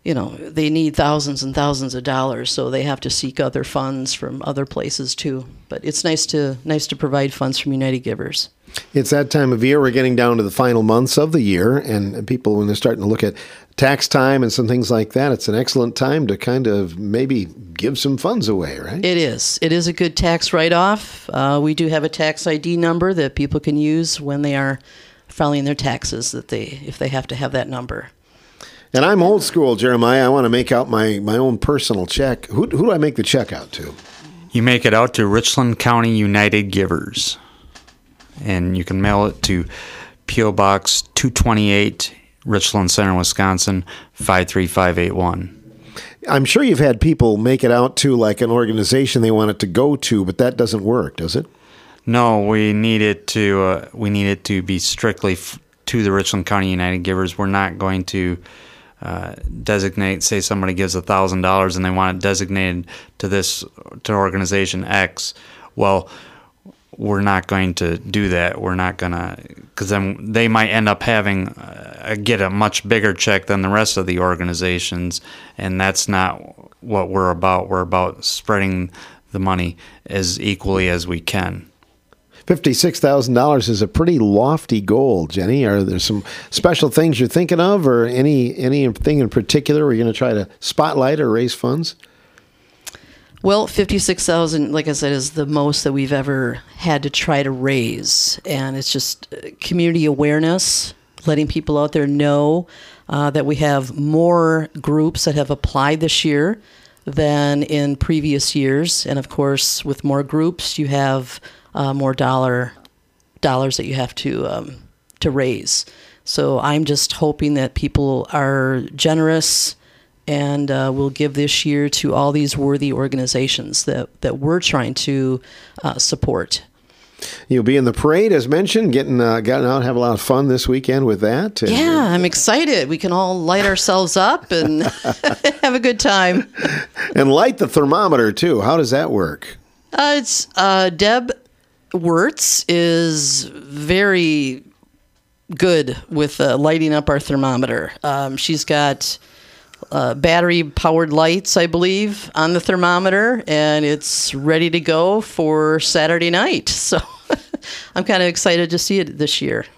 you know, they need thousands and thousands of dollars, so they have to seek other funds from other places too. But it's nice to nice to provide funds from United Givers. It's that time of year. We're getting down to the final months of the year, and people, when they're starting to look at tax time and some things like that, it's an excellent time to kind of maybe give some funds away, right? It is. It is a good tax write-off. Uh, we do have a tax I D number that people can use when they are filing their taxes, that they if they have to have that number. And I'm old school, Jeremiah. I want to make out my, my own personal check. Who, who do I make the check out to? You make it out to Richland County United Givers. And you can mail it to P O Box two twenty-eight, Richland Center, Wisconsin, five three five eight one. I'm sure you've had people make it out to like an organization they want it to go to, but that doesn't work, does it? No, we need it to uh, we need it to be strictly f- to the Richland County United Givers. We're not going to uh, designate. Say somebody gives a thousand dollars and they want it designated to this to organization X. Well, we're not going to do that. We're not going to, because then they might end up having uh, get a much bigger check than the rest of the organizations, and that's not what we're about. We're about spreading the money as equally as we can. fifty-six thousand dollars is a pretty lofty goal, Jenny. Are there some special things you're thinking of, or any anything in particular where you're going to try to spotlight or raise funds? Well, fifty-six thousand, like I said, is the most that we've ever had to try to raise. And it's just community awareness, letting people out there know uh, that we have more groups that have applied this year than in previous years. And of course, with more groups, you have uh, more dollar dollars that you have to um, to raise. So I'm just hoping that people are generous and uh, we'll give this year to all these worthy organizations that, that we're trying to uh, support. You'll be in the parade, as mentioned, getting uh, getting out and have a lot of fun this weekend with that. And, yeah, I'm excited. We can all light ourselves up and have a good time. And light the thermometer, too. How does that work? Uh, it's uh, Deb Wirtz is very good with uh, lighting up our thermometer. Um, she's got Uh, battery-powered lights, I believe, on the thermometer, and it's ready to go for Saturday night. So I'm kind of excited to see it this year.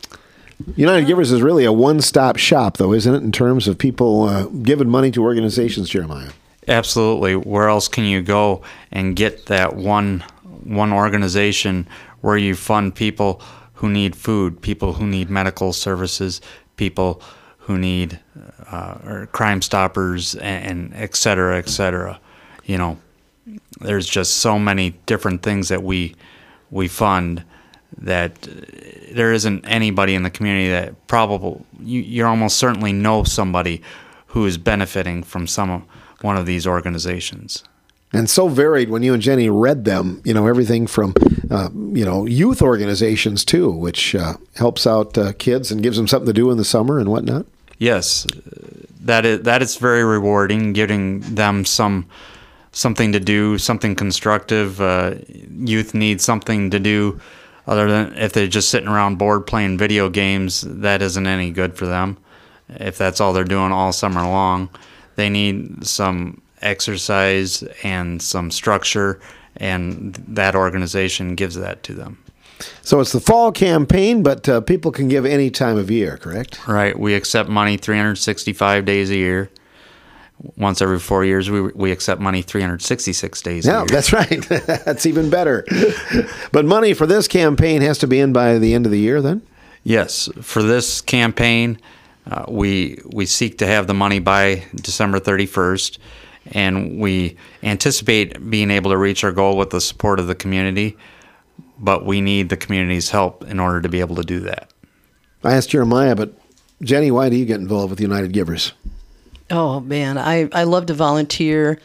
United Givers is really a one-stop shop, though, isn't it, in terms of people uh, giving money to organizations, Jeremiah? Absolutely. Where else can you go and get that one one organization where you fund people who need food, people who need medical services, people who need uh, or Crime Stoppers, and, and et cetera, et cetera. You know, there's just so many different things that we we fund that there isn't anybody in the community that probably you, you almost certainly know somebody who is benefiting from some one of these organizations. And so varied when you and Jenny read them, you know, everything from, uh, you know, youth organizations, too, which uh, helps out uh, kids and gives them something to do in the summer and whatnot. Yes, that is, that is very rewarding, giving them some something to do, something constructive. Uh, youth need something to do other than if they're just sitting around bored playing video games. That isn't any good for them. If that's all they're doing all summer long, they need some exercise and some structure, and that organization gives that to them. So it's the fall campaign, but uh, people can give any time of year, correct? Right. We accept money three hundred sixty-five days a year. Once every four years, we we accept money three hundred sixty-six days Yeah, a year. that's right. That's even better. But money for this campaign has to be in by the end of the year, then? Yes. For this campaign, uh, we we seek to have the money by December thirty-first, and we anticipate being able to reach our goal with the support of the community, but we need the community's help in order to be able to do that. I asked Jeremiah, but Jenny, why do you get involved with United Givers? Oh, man, I, I love to volunteer.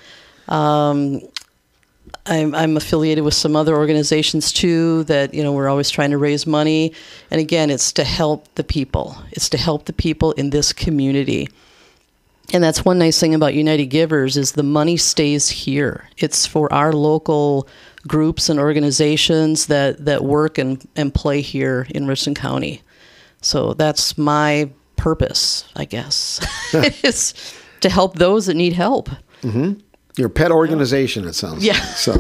Um, I'm, I'm affiliated with some other organizations, too, that, you know, we're always trying to raise money. And again, it's to help the people. It's to help the people in this community. And that's one nice thing about United Givers is the money stays here. It's for our local groups and organizations that, that work and, and play here in Richland County. So that's my purpose, I guess. It's, to help those that need help. Mm-hmm. Your pet organization, it sounds yeah. like. So,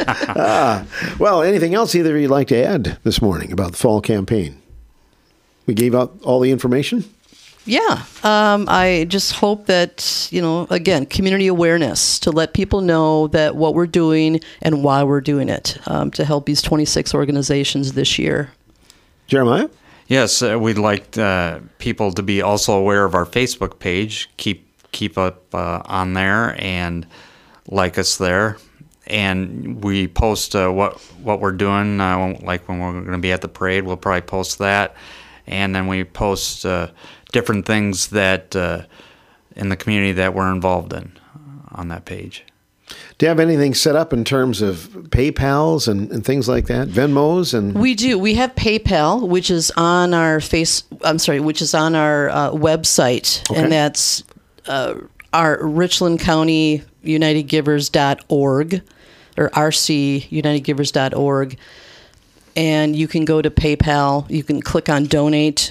ah, well, anything else either of you like to add this morning about the fall campaign? We gave out all the information? Yeah. Um, I just hope that, you know, again, community awareness to let people know that what we're doing and why we're doing it um, to help these twenty-six organizations this year. Jeremiah? Yes, uh, we'd like uh, people to be also aware of our Facebook page. Keep keep up uh, on there and like us there. And we post uh, what what we're doing, uh, like when we're going to be at the parade, we'll probably post that. And then we post uh, different things that uh, in the community that we're involved in on that page. Do you have anything set up in terms of PayPals and, and things like that, Venmos and? We do. We have PayPal, which is on our face. I'm sorry, which is on our uh, website, Okay. and that's uh, our Richland County United Givers dot org or R C United Givers dot org, and you can go to PayPal. You can click on Donate.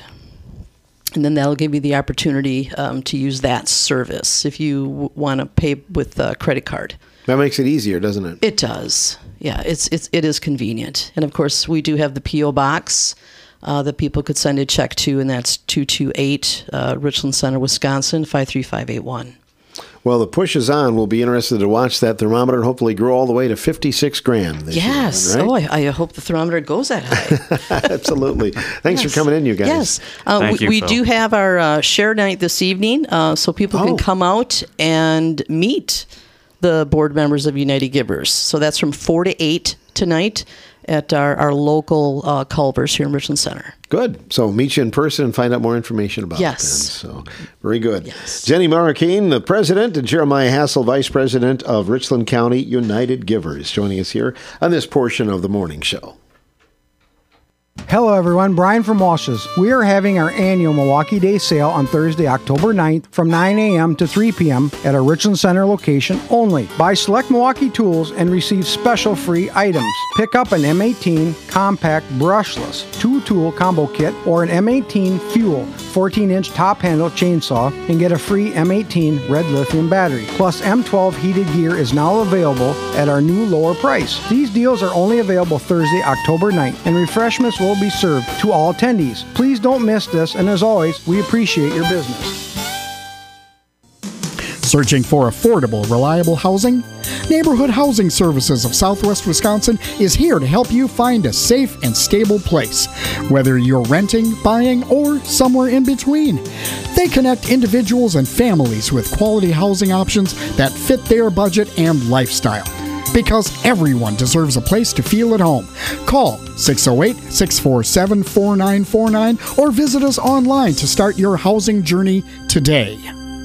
And then that'll give you the opportunity um, to use that service if you w- want to pay with a credit card. That makes it easier, doesn't it? It does. Yeah, it's it's it is convenient. And of course, we do have the P O box uh, that people could send a check to, and that's two two eight uh, Richland Center, Wisconsin, five three five eight one. Well, the push is on. We'll be interested to watch that thermometer and hopefully grow all the way to fifty-six grand this Yes. year. Oh, Right? I, I hope the thermometer goes that high. Absolutely. Thanks Yes. for coming in, you guys. Yes. Uh, Thank we you, we Phil. do have our uh, share night this evening, uh, so people Oh. can come out and meet the board members of United Givers. So that's from four to eight tonight at our, our local uh, Culver's here in Richland Center. Good. So meet you in person and find out more information about Yes. it then. So very good. Jenny Marroquin, the president, and Jeremiah Hassel, vice president of Richland County United Givers, joining us here on this portion of the morning show. Hello everyone, Brian from Walsh's. We are having our annual Milwaukee Day sale on Thursday, October ninth from nine a.m. to three p.m. at our Richland Center location only. Buy select Milwaukee tools and receive special free items. Pick up an M eighteen compact brushless two-tool combo kit or an M eighteen Fuel fourteen inch top handle chainsaw and get a free M eighteen red lithium battery. Plus M twelve heated gear is now available at our new lower price. These deals are only available Thursday, October ninth, and refreshments will be served to all attendees. Please don't miss this, and as always, we appreciate your business. Searching for affordable, reliable housing? Neighborhood Housing Services of Southwest Wisconsin is here to help you find a safe and stable place, whether you're renting, buying, or somewhere in between. They connect individuals and families with quality housing options that fit their budget and lifestyle. Because everyone deserves a place to feel at home. Call six oh eight, six four seven, four nine four nine or visit us online to start your housing journey today.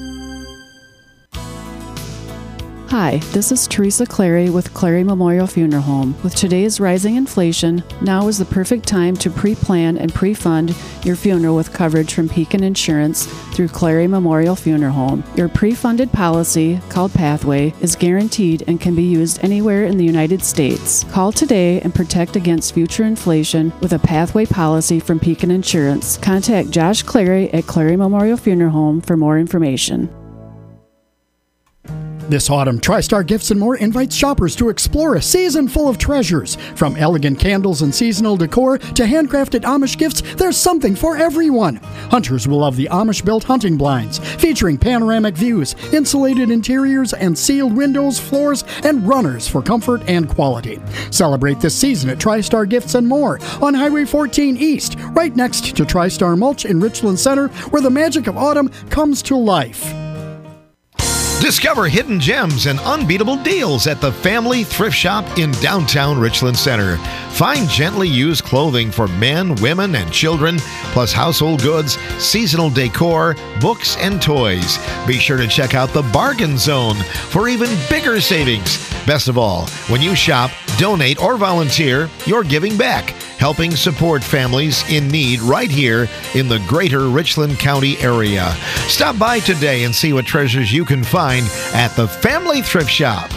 Hi, this is Teresa Clary with Clary Memorial Funeral Home. With today's rising inflation, now is the perfect time to pre-plan and pre-fund your funeral with coverage from Pekin Insurance through Clary Memorial Funeral Home. Your pre-funded policy, called Pathway, is guaranteed and can be used anywhere in the United States. Call today and protect against future inflation with a Pathway policy from Pekin Insurance. Contact Josh Clary at Clary Memorial Funeral Home for more information. This autumn, TriStar Gifts and More invites shoppers to explore a season full of treasures. From elegant candles and seasonal decor to handcrafted Amish gifts, there's something for everyone. Hunters will love the Amish-built hunting blinds, featuring panoramic views, insulated interiors, and sealed windows, floors, and runners for comfort and quality. Celebrate this season at TriStar Gifts and More on Highway fourteen East, right next to TriStar Mulch in Richland Center, where the magic of autumn comes to life. Discover hidden gems and unbeatable deals at the Family Thrift Shop in downtown Richland Center. Find gently used clothing for men, women, and children, plus household goods, seasonal decor, books, and toys. Be sure to check out the Bargain Zone for even bigger savings. Best of all, when you shop, donate, or volunteer, you're giving back, helping support families in need right here in the greater Richland County area. Stop by today and see what treasures you can find at the Family Thrift Shop.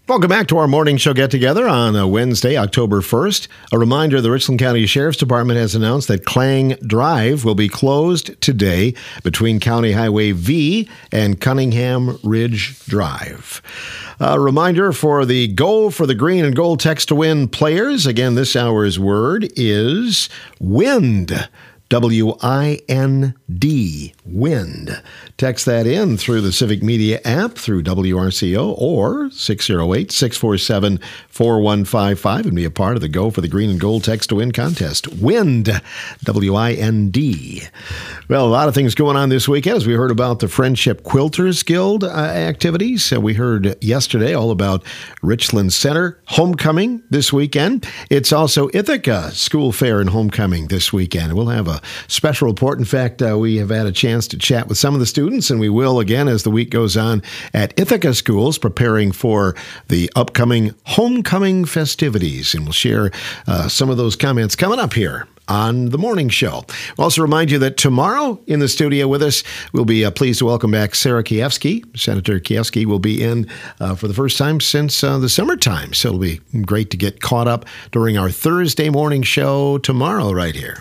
Welcome back to our morning show get-together on uh, Wednesday, October first. A reminder, the Richland County Sheriff's Department has announced that Klang Drive will be closed today between County Highway V and Cunningham Ridge Drive. A reminder for the Go for the Green and Gold Text to Win players. Again, this hour's word is wind. W I N D, wind. Text that in through the Civic Media app, through W R C O, or six oh eight, six four seven, four one five five, and be a part of the Go for the Green and Gold Text to Win contest. Wind, W I N D. Well, a lot of things going on this weekend, as we heard about the Friendship Quilters Guild uh, activities. Uh, we heard yesterday all about Richland Center Homecoming this weekend. It's also Ithaca School Fair and Homecoming this weekend. We'll have a special report. In fact, uh, we have had a chance to chat with some of the students, and we will again as the week goes on at Ithaca schools preparing for the upcoming homecoming festivities. And we'll share uh, some of those comments coming up here on the morning show. We'll also remind you that tomorrow in the studio with us, we'll be uh, pleased to welcome back Sarah Kiefsky. Senator Kiefsky will be in uh, for the first time since uh, the summertime. So it'll be great to get caught up during our Thursday morning show tomorrow right here.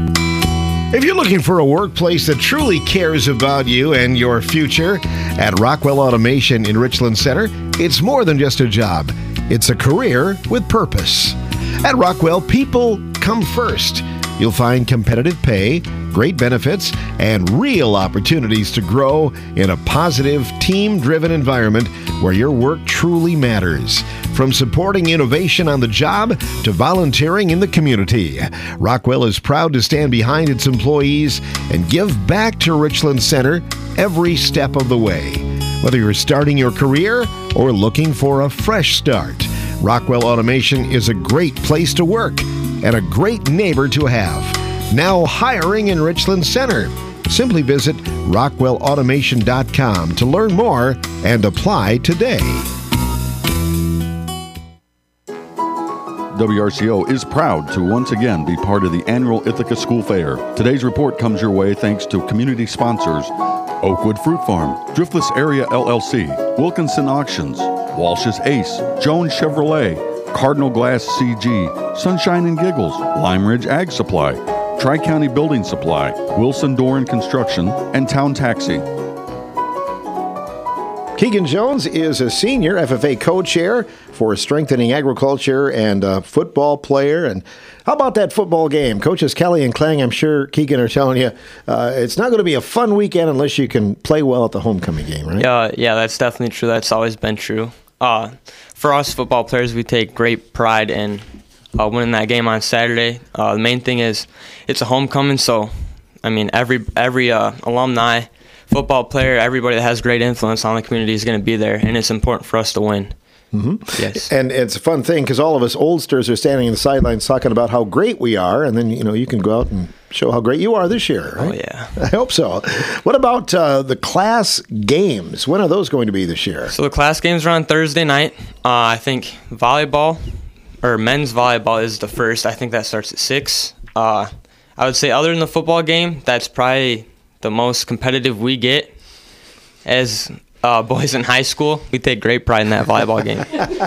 If you're looking for a workplace that truly cares about you and your future, at Rockwell Automation in Richland Center, it's more than just a job. It's a career with purpose. At Rockwell, people come first. You'll find competitive pay, great benefits, and real opportunities to grow in a positive, team-driven environment where your work truly matters. From supporting innovation on the job to volunteering in the community, Rockwell is proud to stand behind its employees and give back to Richland Center every step of the way. Whether you're starting your career or looking for a fresh start, Rockwell Automation is a great place to work and a great neighbor to have. Now hiring in Richland Center. Simply visit rockwell automation dot com to learn more and apply today. W R C O is proud to once again be part of the annual Ithaca School Fair. Today's report comes your way thanks to community sponsors Oakwood Fruit Farm, Driftless Area L L C, Wilkinson Auctions, Walsh's Ace, Jones Chevrolet, Cardinal Glass C G, Sunshine and Giggles, Lime Ridge Ag Supply, Tri-County Building Supply, Wilson Door and Construction, and Town Taxi. Keegan Jones is a senior F F A co-chair for Strengthening Agriculture and a football player. And how about that football game? Coaches Kelly and Klang, I'm sure Keegan are telling you, uh, it's not going to be a fun weekend unless you can play well at the homecoming game, right? Yeah, yeah, that's definitely true. That's always been true. Uh, for us football players, we take great pride in uh, winning that game on Saturday. Uh, the main thing is it's a homecoming, so, I mean, every, every uh, alumni, football player, everybody that has great influence on the community is going to be there, and it's important for us to win. Mm-hmm. Yes. And it's a fun thing because all of us oldsters are standing in the sidelines talking about how great we are, and then, you know, you can go out and show how great you are this year, right? Oh, yeah. I hope so. What about uh, the class games? When are those going to be this year? So the class games are on Thursday night. Uh, I think volleyball, or men's volleyball is the first. I think that starts at six. Uh, I would say other than the football game, that's probably the most competitive we get as uh, boys in high school. We take great pride in that volleyball game.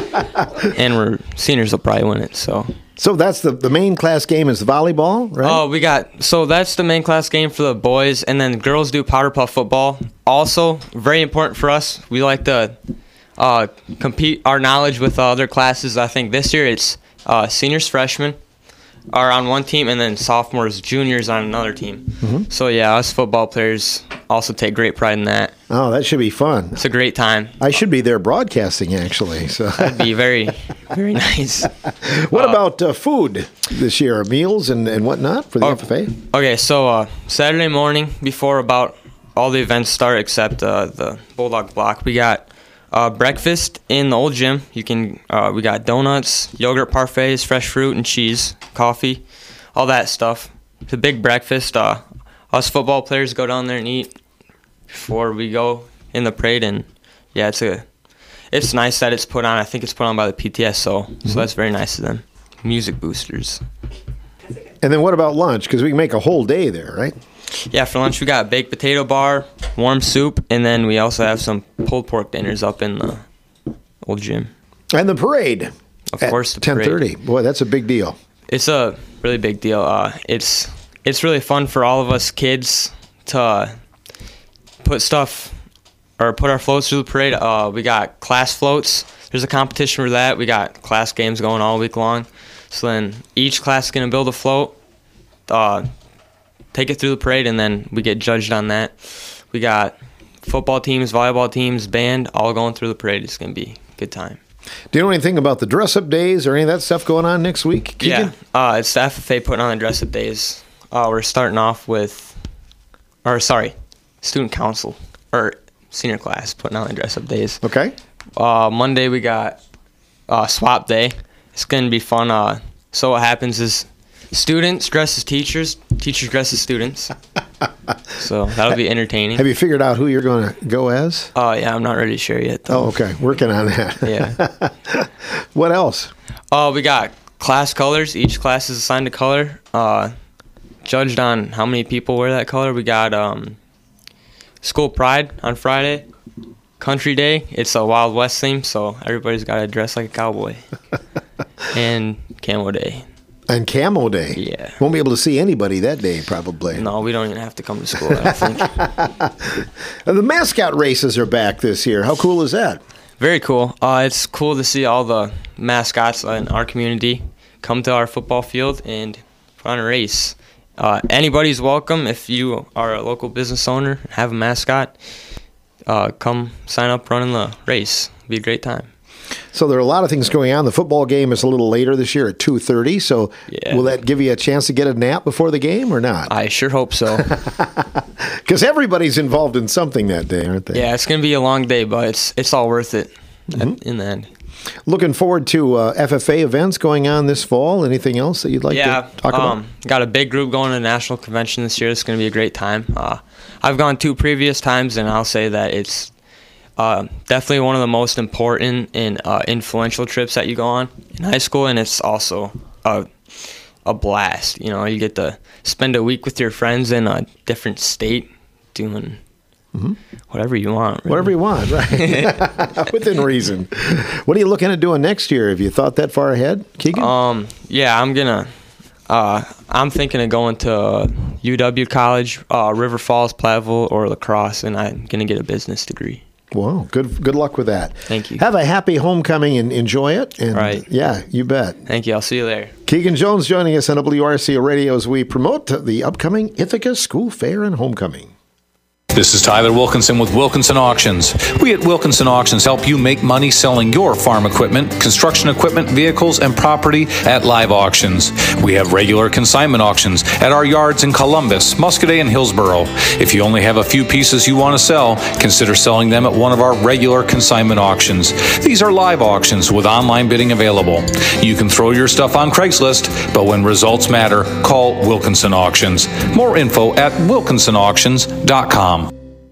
And we're seniors will probably win it. So So that's the, the main class game is volleyball, right? Oh, we got, so that's the main class game for the boys, and then girls do powder puff football. Also, very important for us, we like to uh, compete our knowledge with other classes. I think this year it's uh, seniors, freshmen are on one team, and then sophomores, juniors on another team. Mm-hmm. So yeah, us football players also take great pride in that. Oh, that should be fun. It's a great time. I should be there broadcasting, actually. So that'd be very, very nice. What uh, about uh, food this year? Meals and, and whatnot for the oh, F F A? Okay, so uh, Saturday morning before about all the events start except uh, the Bulldog Block, we got uh, breakfast in the old gym. You can uh, we got donuts, yogurt parfaits, fresh fruit and cheese, coffee, all that stuff. It's a big breakfast. Uh, us football players go down there and eat before we go in the parade, and yeah, it's a it's nice that it's put on. I think it's put on by the P T S O, mm-hmm. so that's very nice of them. Music boosters. And then what about lunch? Because we can make a whole day there, right? Yeah, for lunch we got baked potato bar, warm soup, and then we also have some pulled pork dinners up in the old gym. And the parade. Of course, the ten thirty. Boy, that's a big deal. It's a really big deal. Uh, it's it's really fun for all of us kids to uh, put stuff or put our floats through the parade. Uh, we got class floats. There's a competition for that. We got class games going all week long. So then each class is going to build a float, uh, take it through the parade, and then we get judged on that. We got football teams, volleyball teams, band, all going through the parade. It's going to be a good time. Do you know anything about the dress-up days or any of that stuff going on next week, Keegan? Yeah, uh, it's the F F A putting on the dress-up days. Uh, we're starting off with, or sorry, student council, or senior class putting on the dress-up days. Okay. Uh, Monday we got uh, swap day. It's going to be fun. Uh, so what happens is students dress as teachers, teachers dress as students. So that'll be entertaining. Have you figured out who you're going to go as? Oh, uh, yeah, I'm not ready to share yet, though. Oh, okay. Working on that. Yeah. What else? Oh, uh, we got class colors. Each class is assigned a color. Uh, judged on how many people wear that color. We got um, school pride on Friday. Country Day. It's a Wild West theme, so everybody's got to dress like a cowboy. And Camo Day. And Camo Day. Yeah. Won't be able to see anybody that day, probably. No, we don't even have to come to school, I think. The mascot races are back this year. How cool is that? Very cool. Uh, it's cool to see all the mascots in our community come to our football field and put on a race. Uh, anybody's welcome. If you are a local business owner and have a mascot, uh, come sign up running the race. It'll be a great time. So there are a lot of things going on. The football game is a little later this year at two thirty. So yeah. Will that give you a chance to get a nap before the game or not? I sure hope so. Because everybody's involved in something that day, aren't they? Yeah, it's going to be a long day, but it's it's all worth it mm-hmm. in the end. Looking forward to uh, F F A events going on this fall. Anything else that you'd like yeah, to talk um, about? Got a big group going to the national convention this year. It's going to be a great time. Uh, I've gone two previous times, and I'll say that it's uh, definitely one of the most important and uh, influential trips that you go on in high school, and it's also a, a blast. You know, you get to spend a week with your friends in a different state doing mm-hmm. whatever you want. Really. Whatever you want, right. Within reason. What are you looking at doing next year? Have you thought that far ahead, Keegan? Um, yeah, I'm going to, uh, I'm thinking of going to U W College, uh, River Falls, Platteville, or La Crosse, and I'm going to get a business degree. Wow, good good luck with that. Thank you. Have a happy homecoming and enjoy it. And right. Yeah, you bet. Thank you. I'll see you there. Keegan Jones joining us on W R C A Radio as we promote the upcoming Ithaca School Fair and Homecoming. This is Tyler Wilkinson with Wilkinson Auctions. We at Wilkinson Auctions help you make money selling your farm equipment, construction equipment, vehicles, and property at live auctions. We have regular consignment auctions at our yards in Columbus, Muscoda, and Hillsboro. If you only have a few pieces you want to sell, consider selling them at one of our regular consignment auctions. These are live auctions with online bidding available. You can throw your stuff on Craigslist, but when results matter, call Wilkinson Auctions. More info at wilkinson auctions dot com.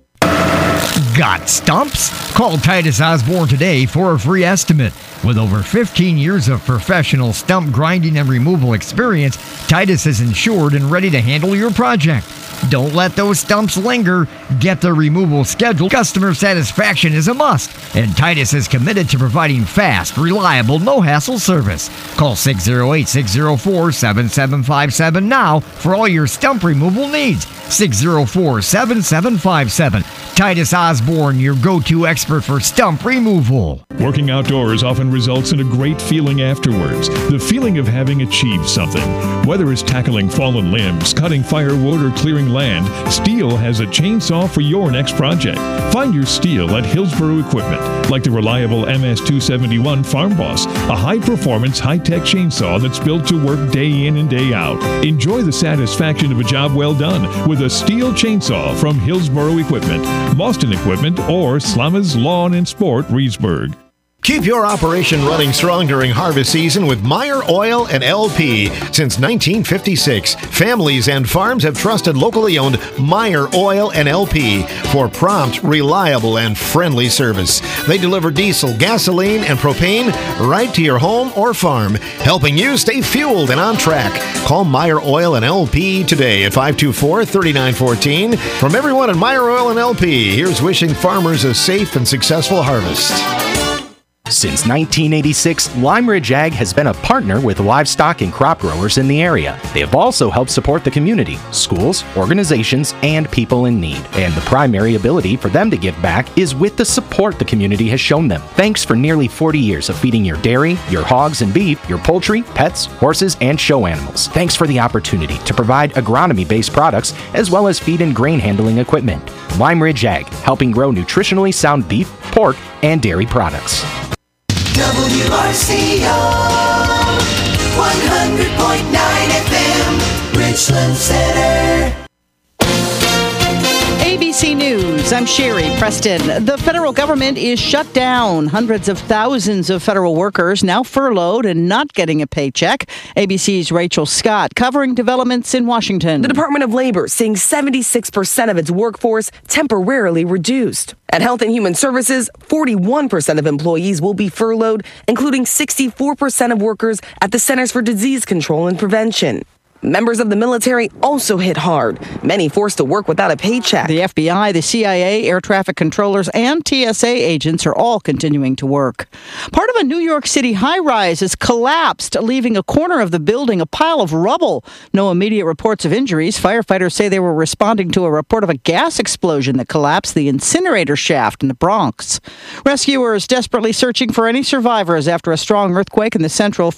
Got stumps? Call Titus Osborne today for a free estimate. With over fifteen years of professional stump grinding and removal experience, Titus is insured and ready to handle your project. Don't let those stumps linger. Get the removal scheduled. Customer satisfaction is a must, and Titus is committed to providing fast, reliable, no-hassle service. Call six oh eight, six oh four, seven seven five seven now for all your stump removal needs. six oh four, seven seven five seven. Titus Osborne, your go-to expert for stump removal. Working outdoors often results in a great feeling afterwards, the feeling of having achieved something. Whether it's tackling fallen limbs, cutting firewood, or clearing land, Stihl has a chainsaw for your next project. Find your Stihl at Hillsboro Equipment, like the reliable M S two seventy-one Farm Boss, a high-performance, high-tech chainsaw that's built to work day in and day out. Enjoy the satisfaction of a job well done with a Stihl chainsaw from Hillsboro Equipment, Boston Equipment, or Slama's Lawn and Sport, Reedsburg. Keep your operation running strong during harvest season with Meyer Oil and L P. Since nineteen fifty-six, families and farms have trusted locally owned Meyer Oil and L P for prompt, reliable, and friendly service. They deliver diesel, gasoline, and propane right to your home or farm, helping you stay fueled and on track. Call Meyer Oil and L P today at five two four, three nine one four. From everyone at Meyer Oil and L P, here's wishing farmers a safe and successful harvest. Since nineteen eighty-six, Lime Ridge Ag has been a partner with livestock and crop growers in the area. They have also helped support the community, schools, organizations, and people in need. And the primary ability for them to give back is with the support the community has shown them. Thanks for nearly forty years of feeding your dairy, your hogs and beef, your poultry, pets, horses, and show animals. Thanks for the opportunity to provide agronomy-based products as well as feed and grain handling equipment. Lime Ridge Ag, helping grow nutritionally sound beef, pork, and dairy products. W R C O one hundred point nine F M, Richland Center. A B C News, I'm Sherry Preston. The federal government is shut down. Hundreds of thousands of federal workers now furloughed and not getting a paycheck. A B C's Rachel Scott covering developments in Washington. The Department of Labor seeing seventy-six percent of its workforce temporarily reduced. At Health and Human Services, forty-one percent of employees will be furloughed, including sixty-four percent of workers at the Centers for Disease Control and Prevention. Members of the military also hit hard, many forced to work without a paycheck. The F B I, the C I A, air traffic controllers, and T S A agents are all continuing to work. Part of a New York City high-rise has collapsed, leaving a corner of the building a pile of rubble. No immediate reports of injuries. Firefighters say they were responding to a report of a gas explosion that collapsed the incinerator shaft in the Bronx. Rescuers desperately searching for any survivors after a strong earthquake in the central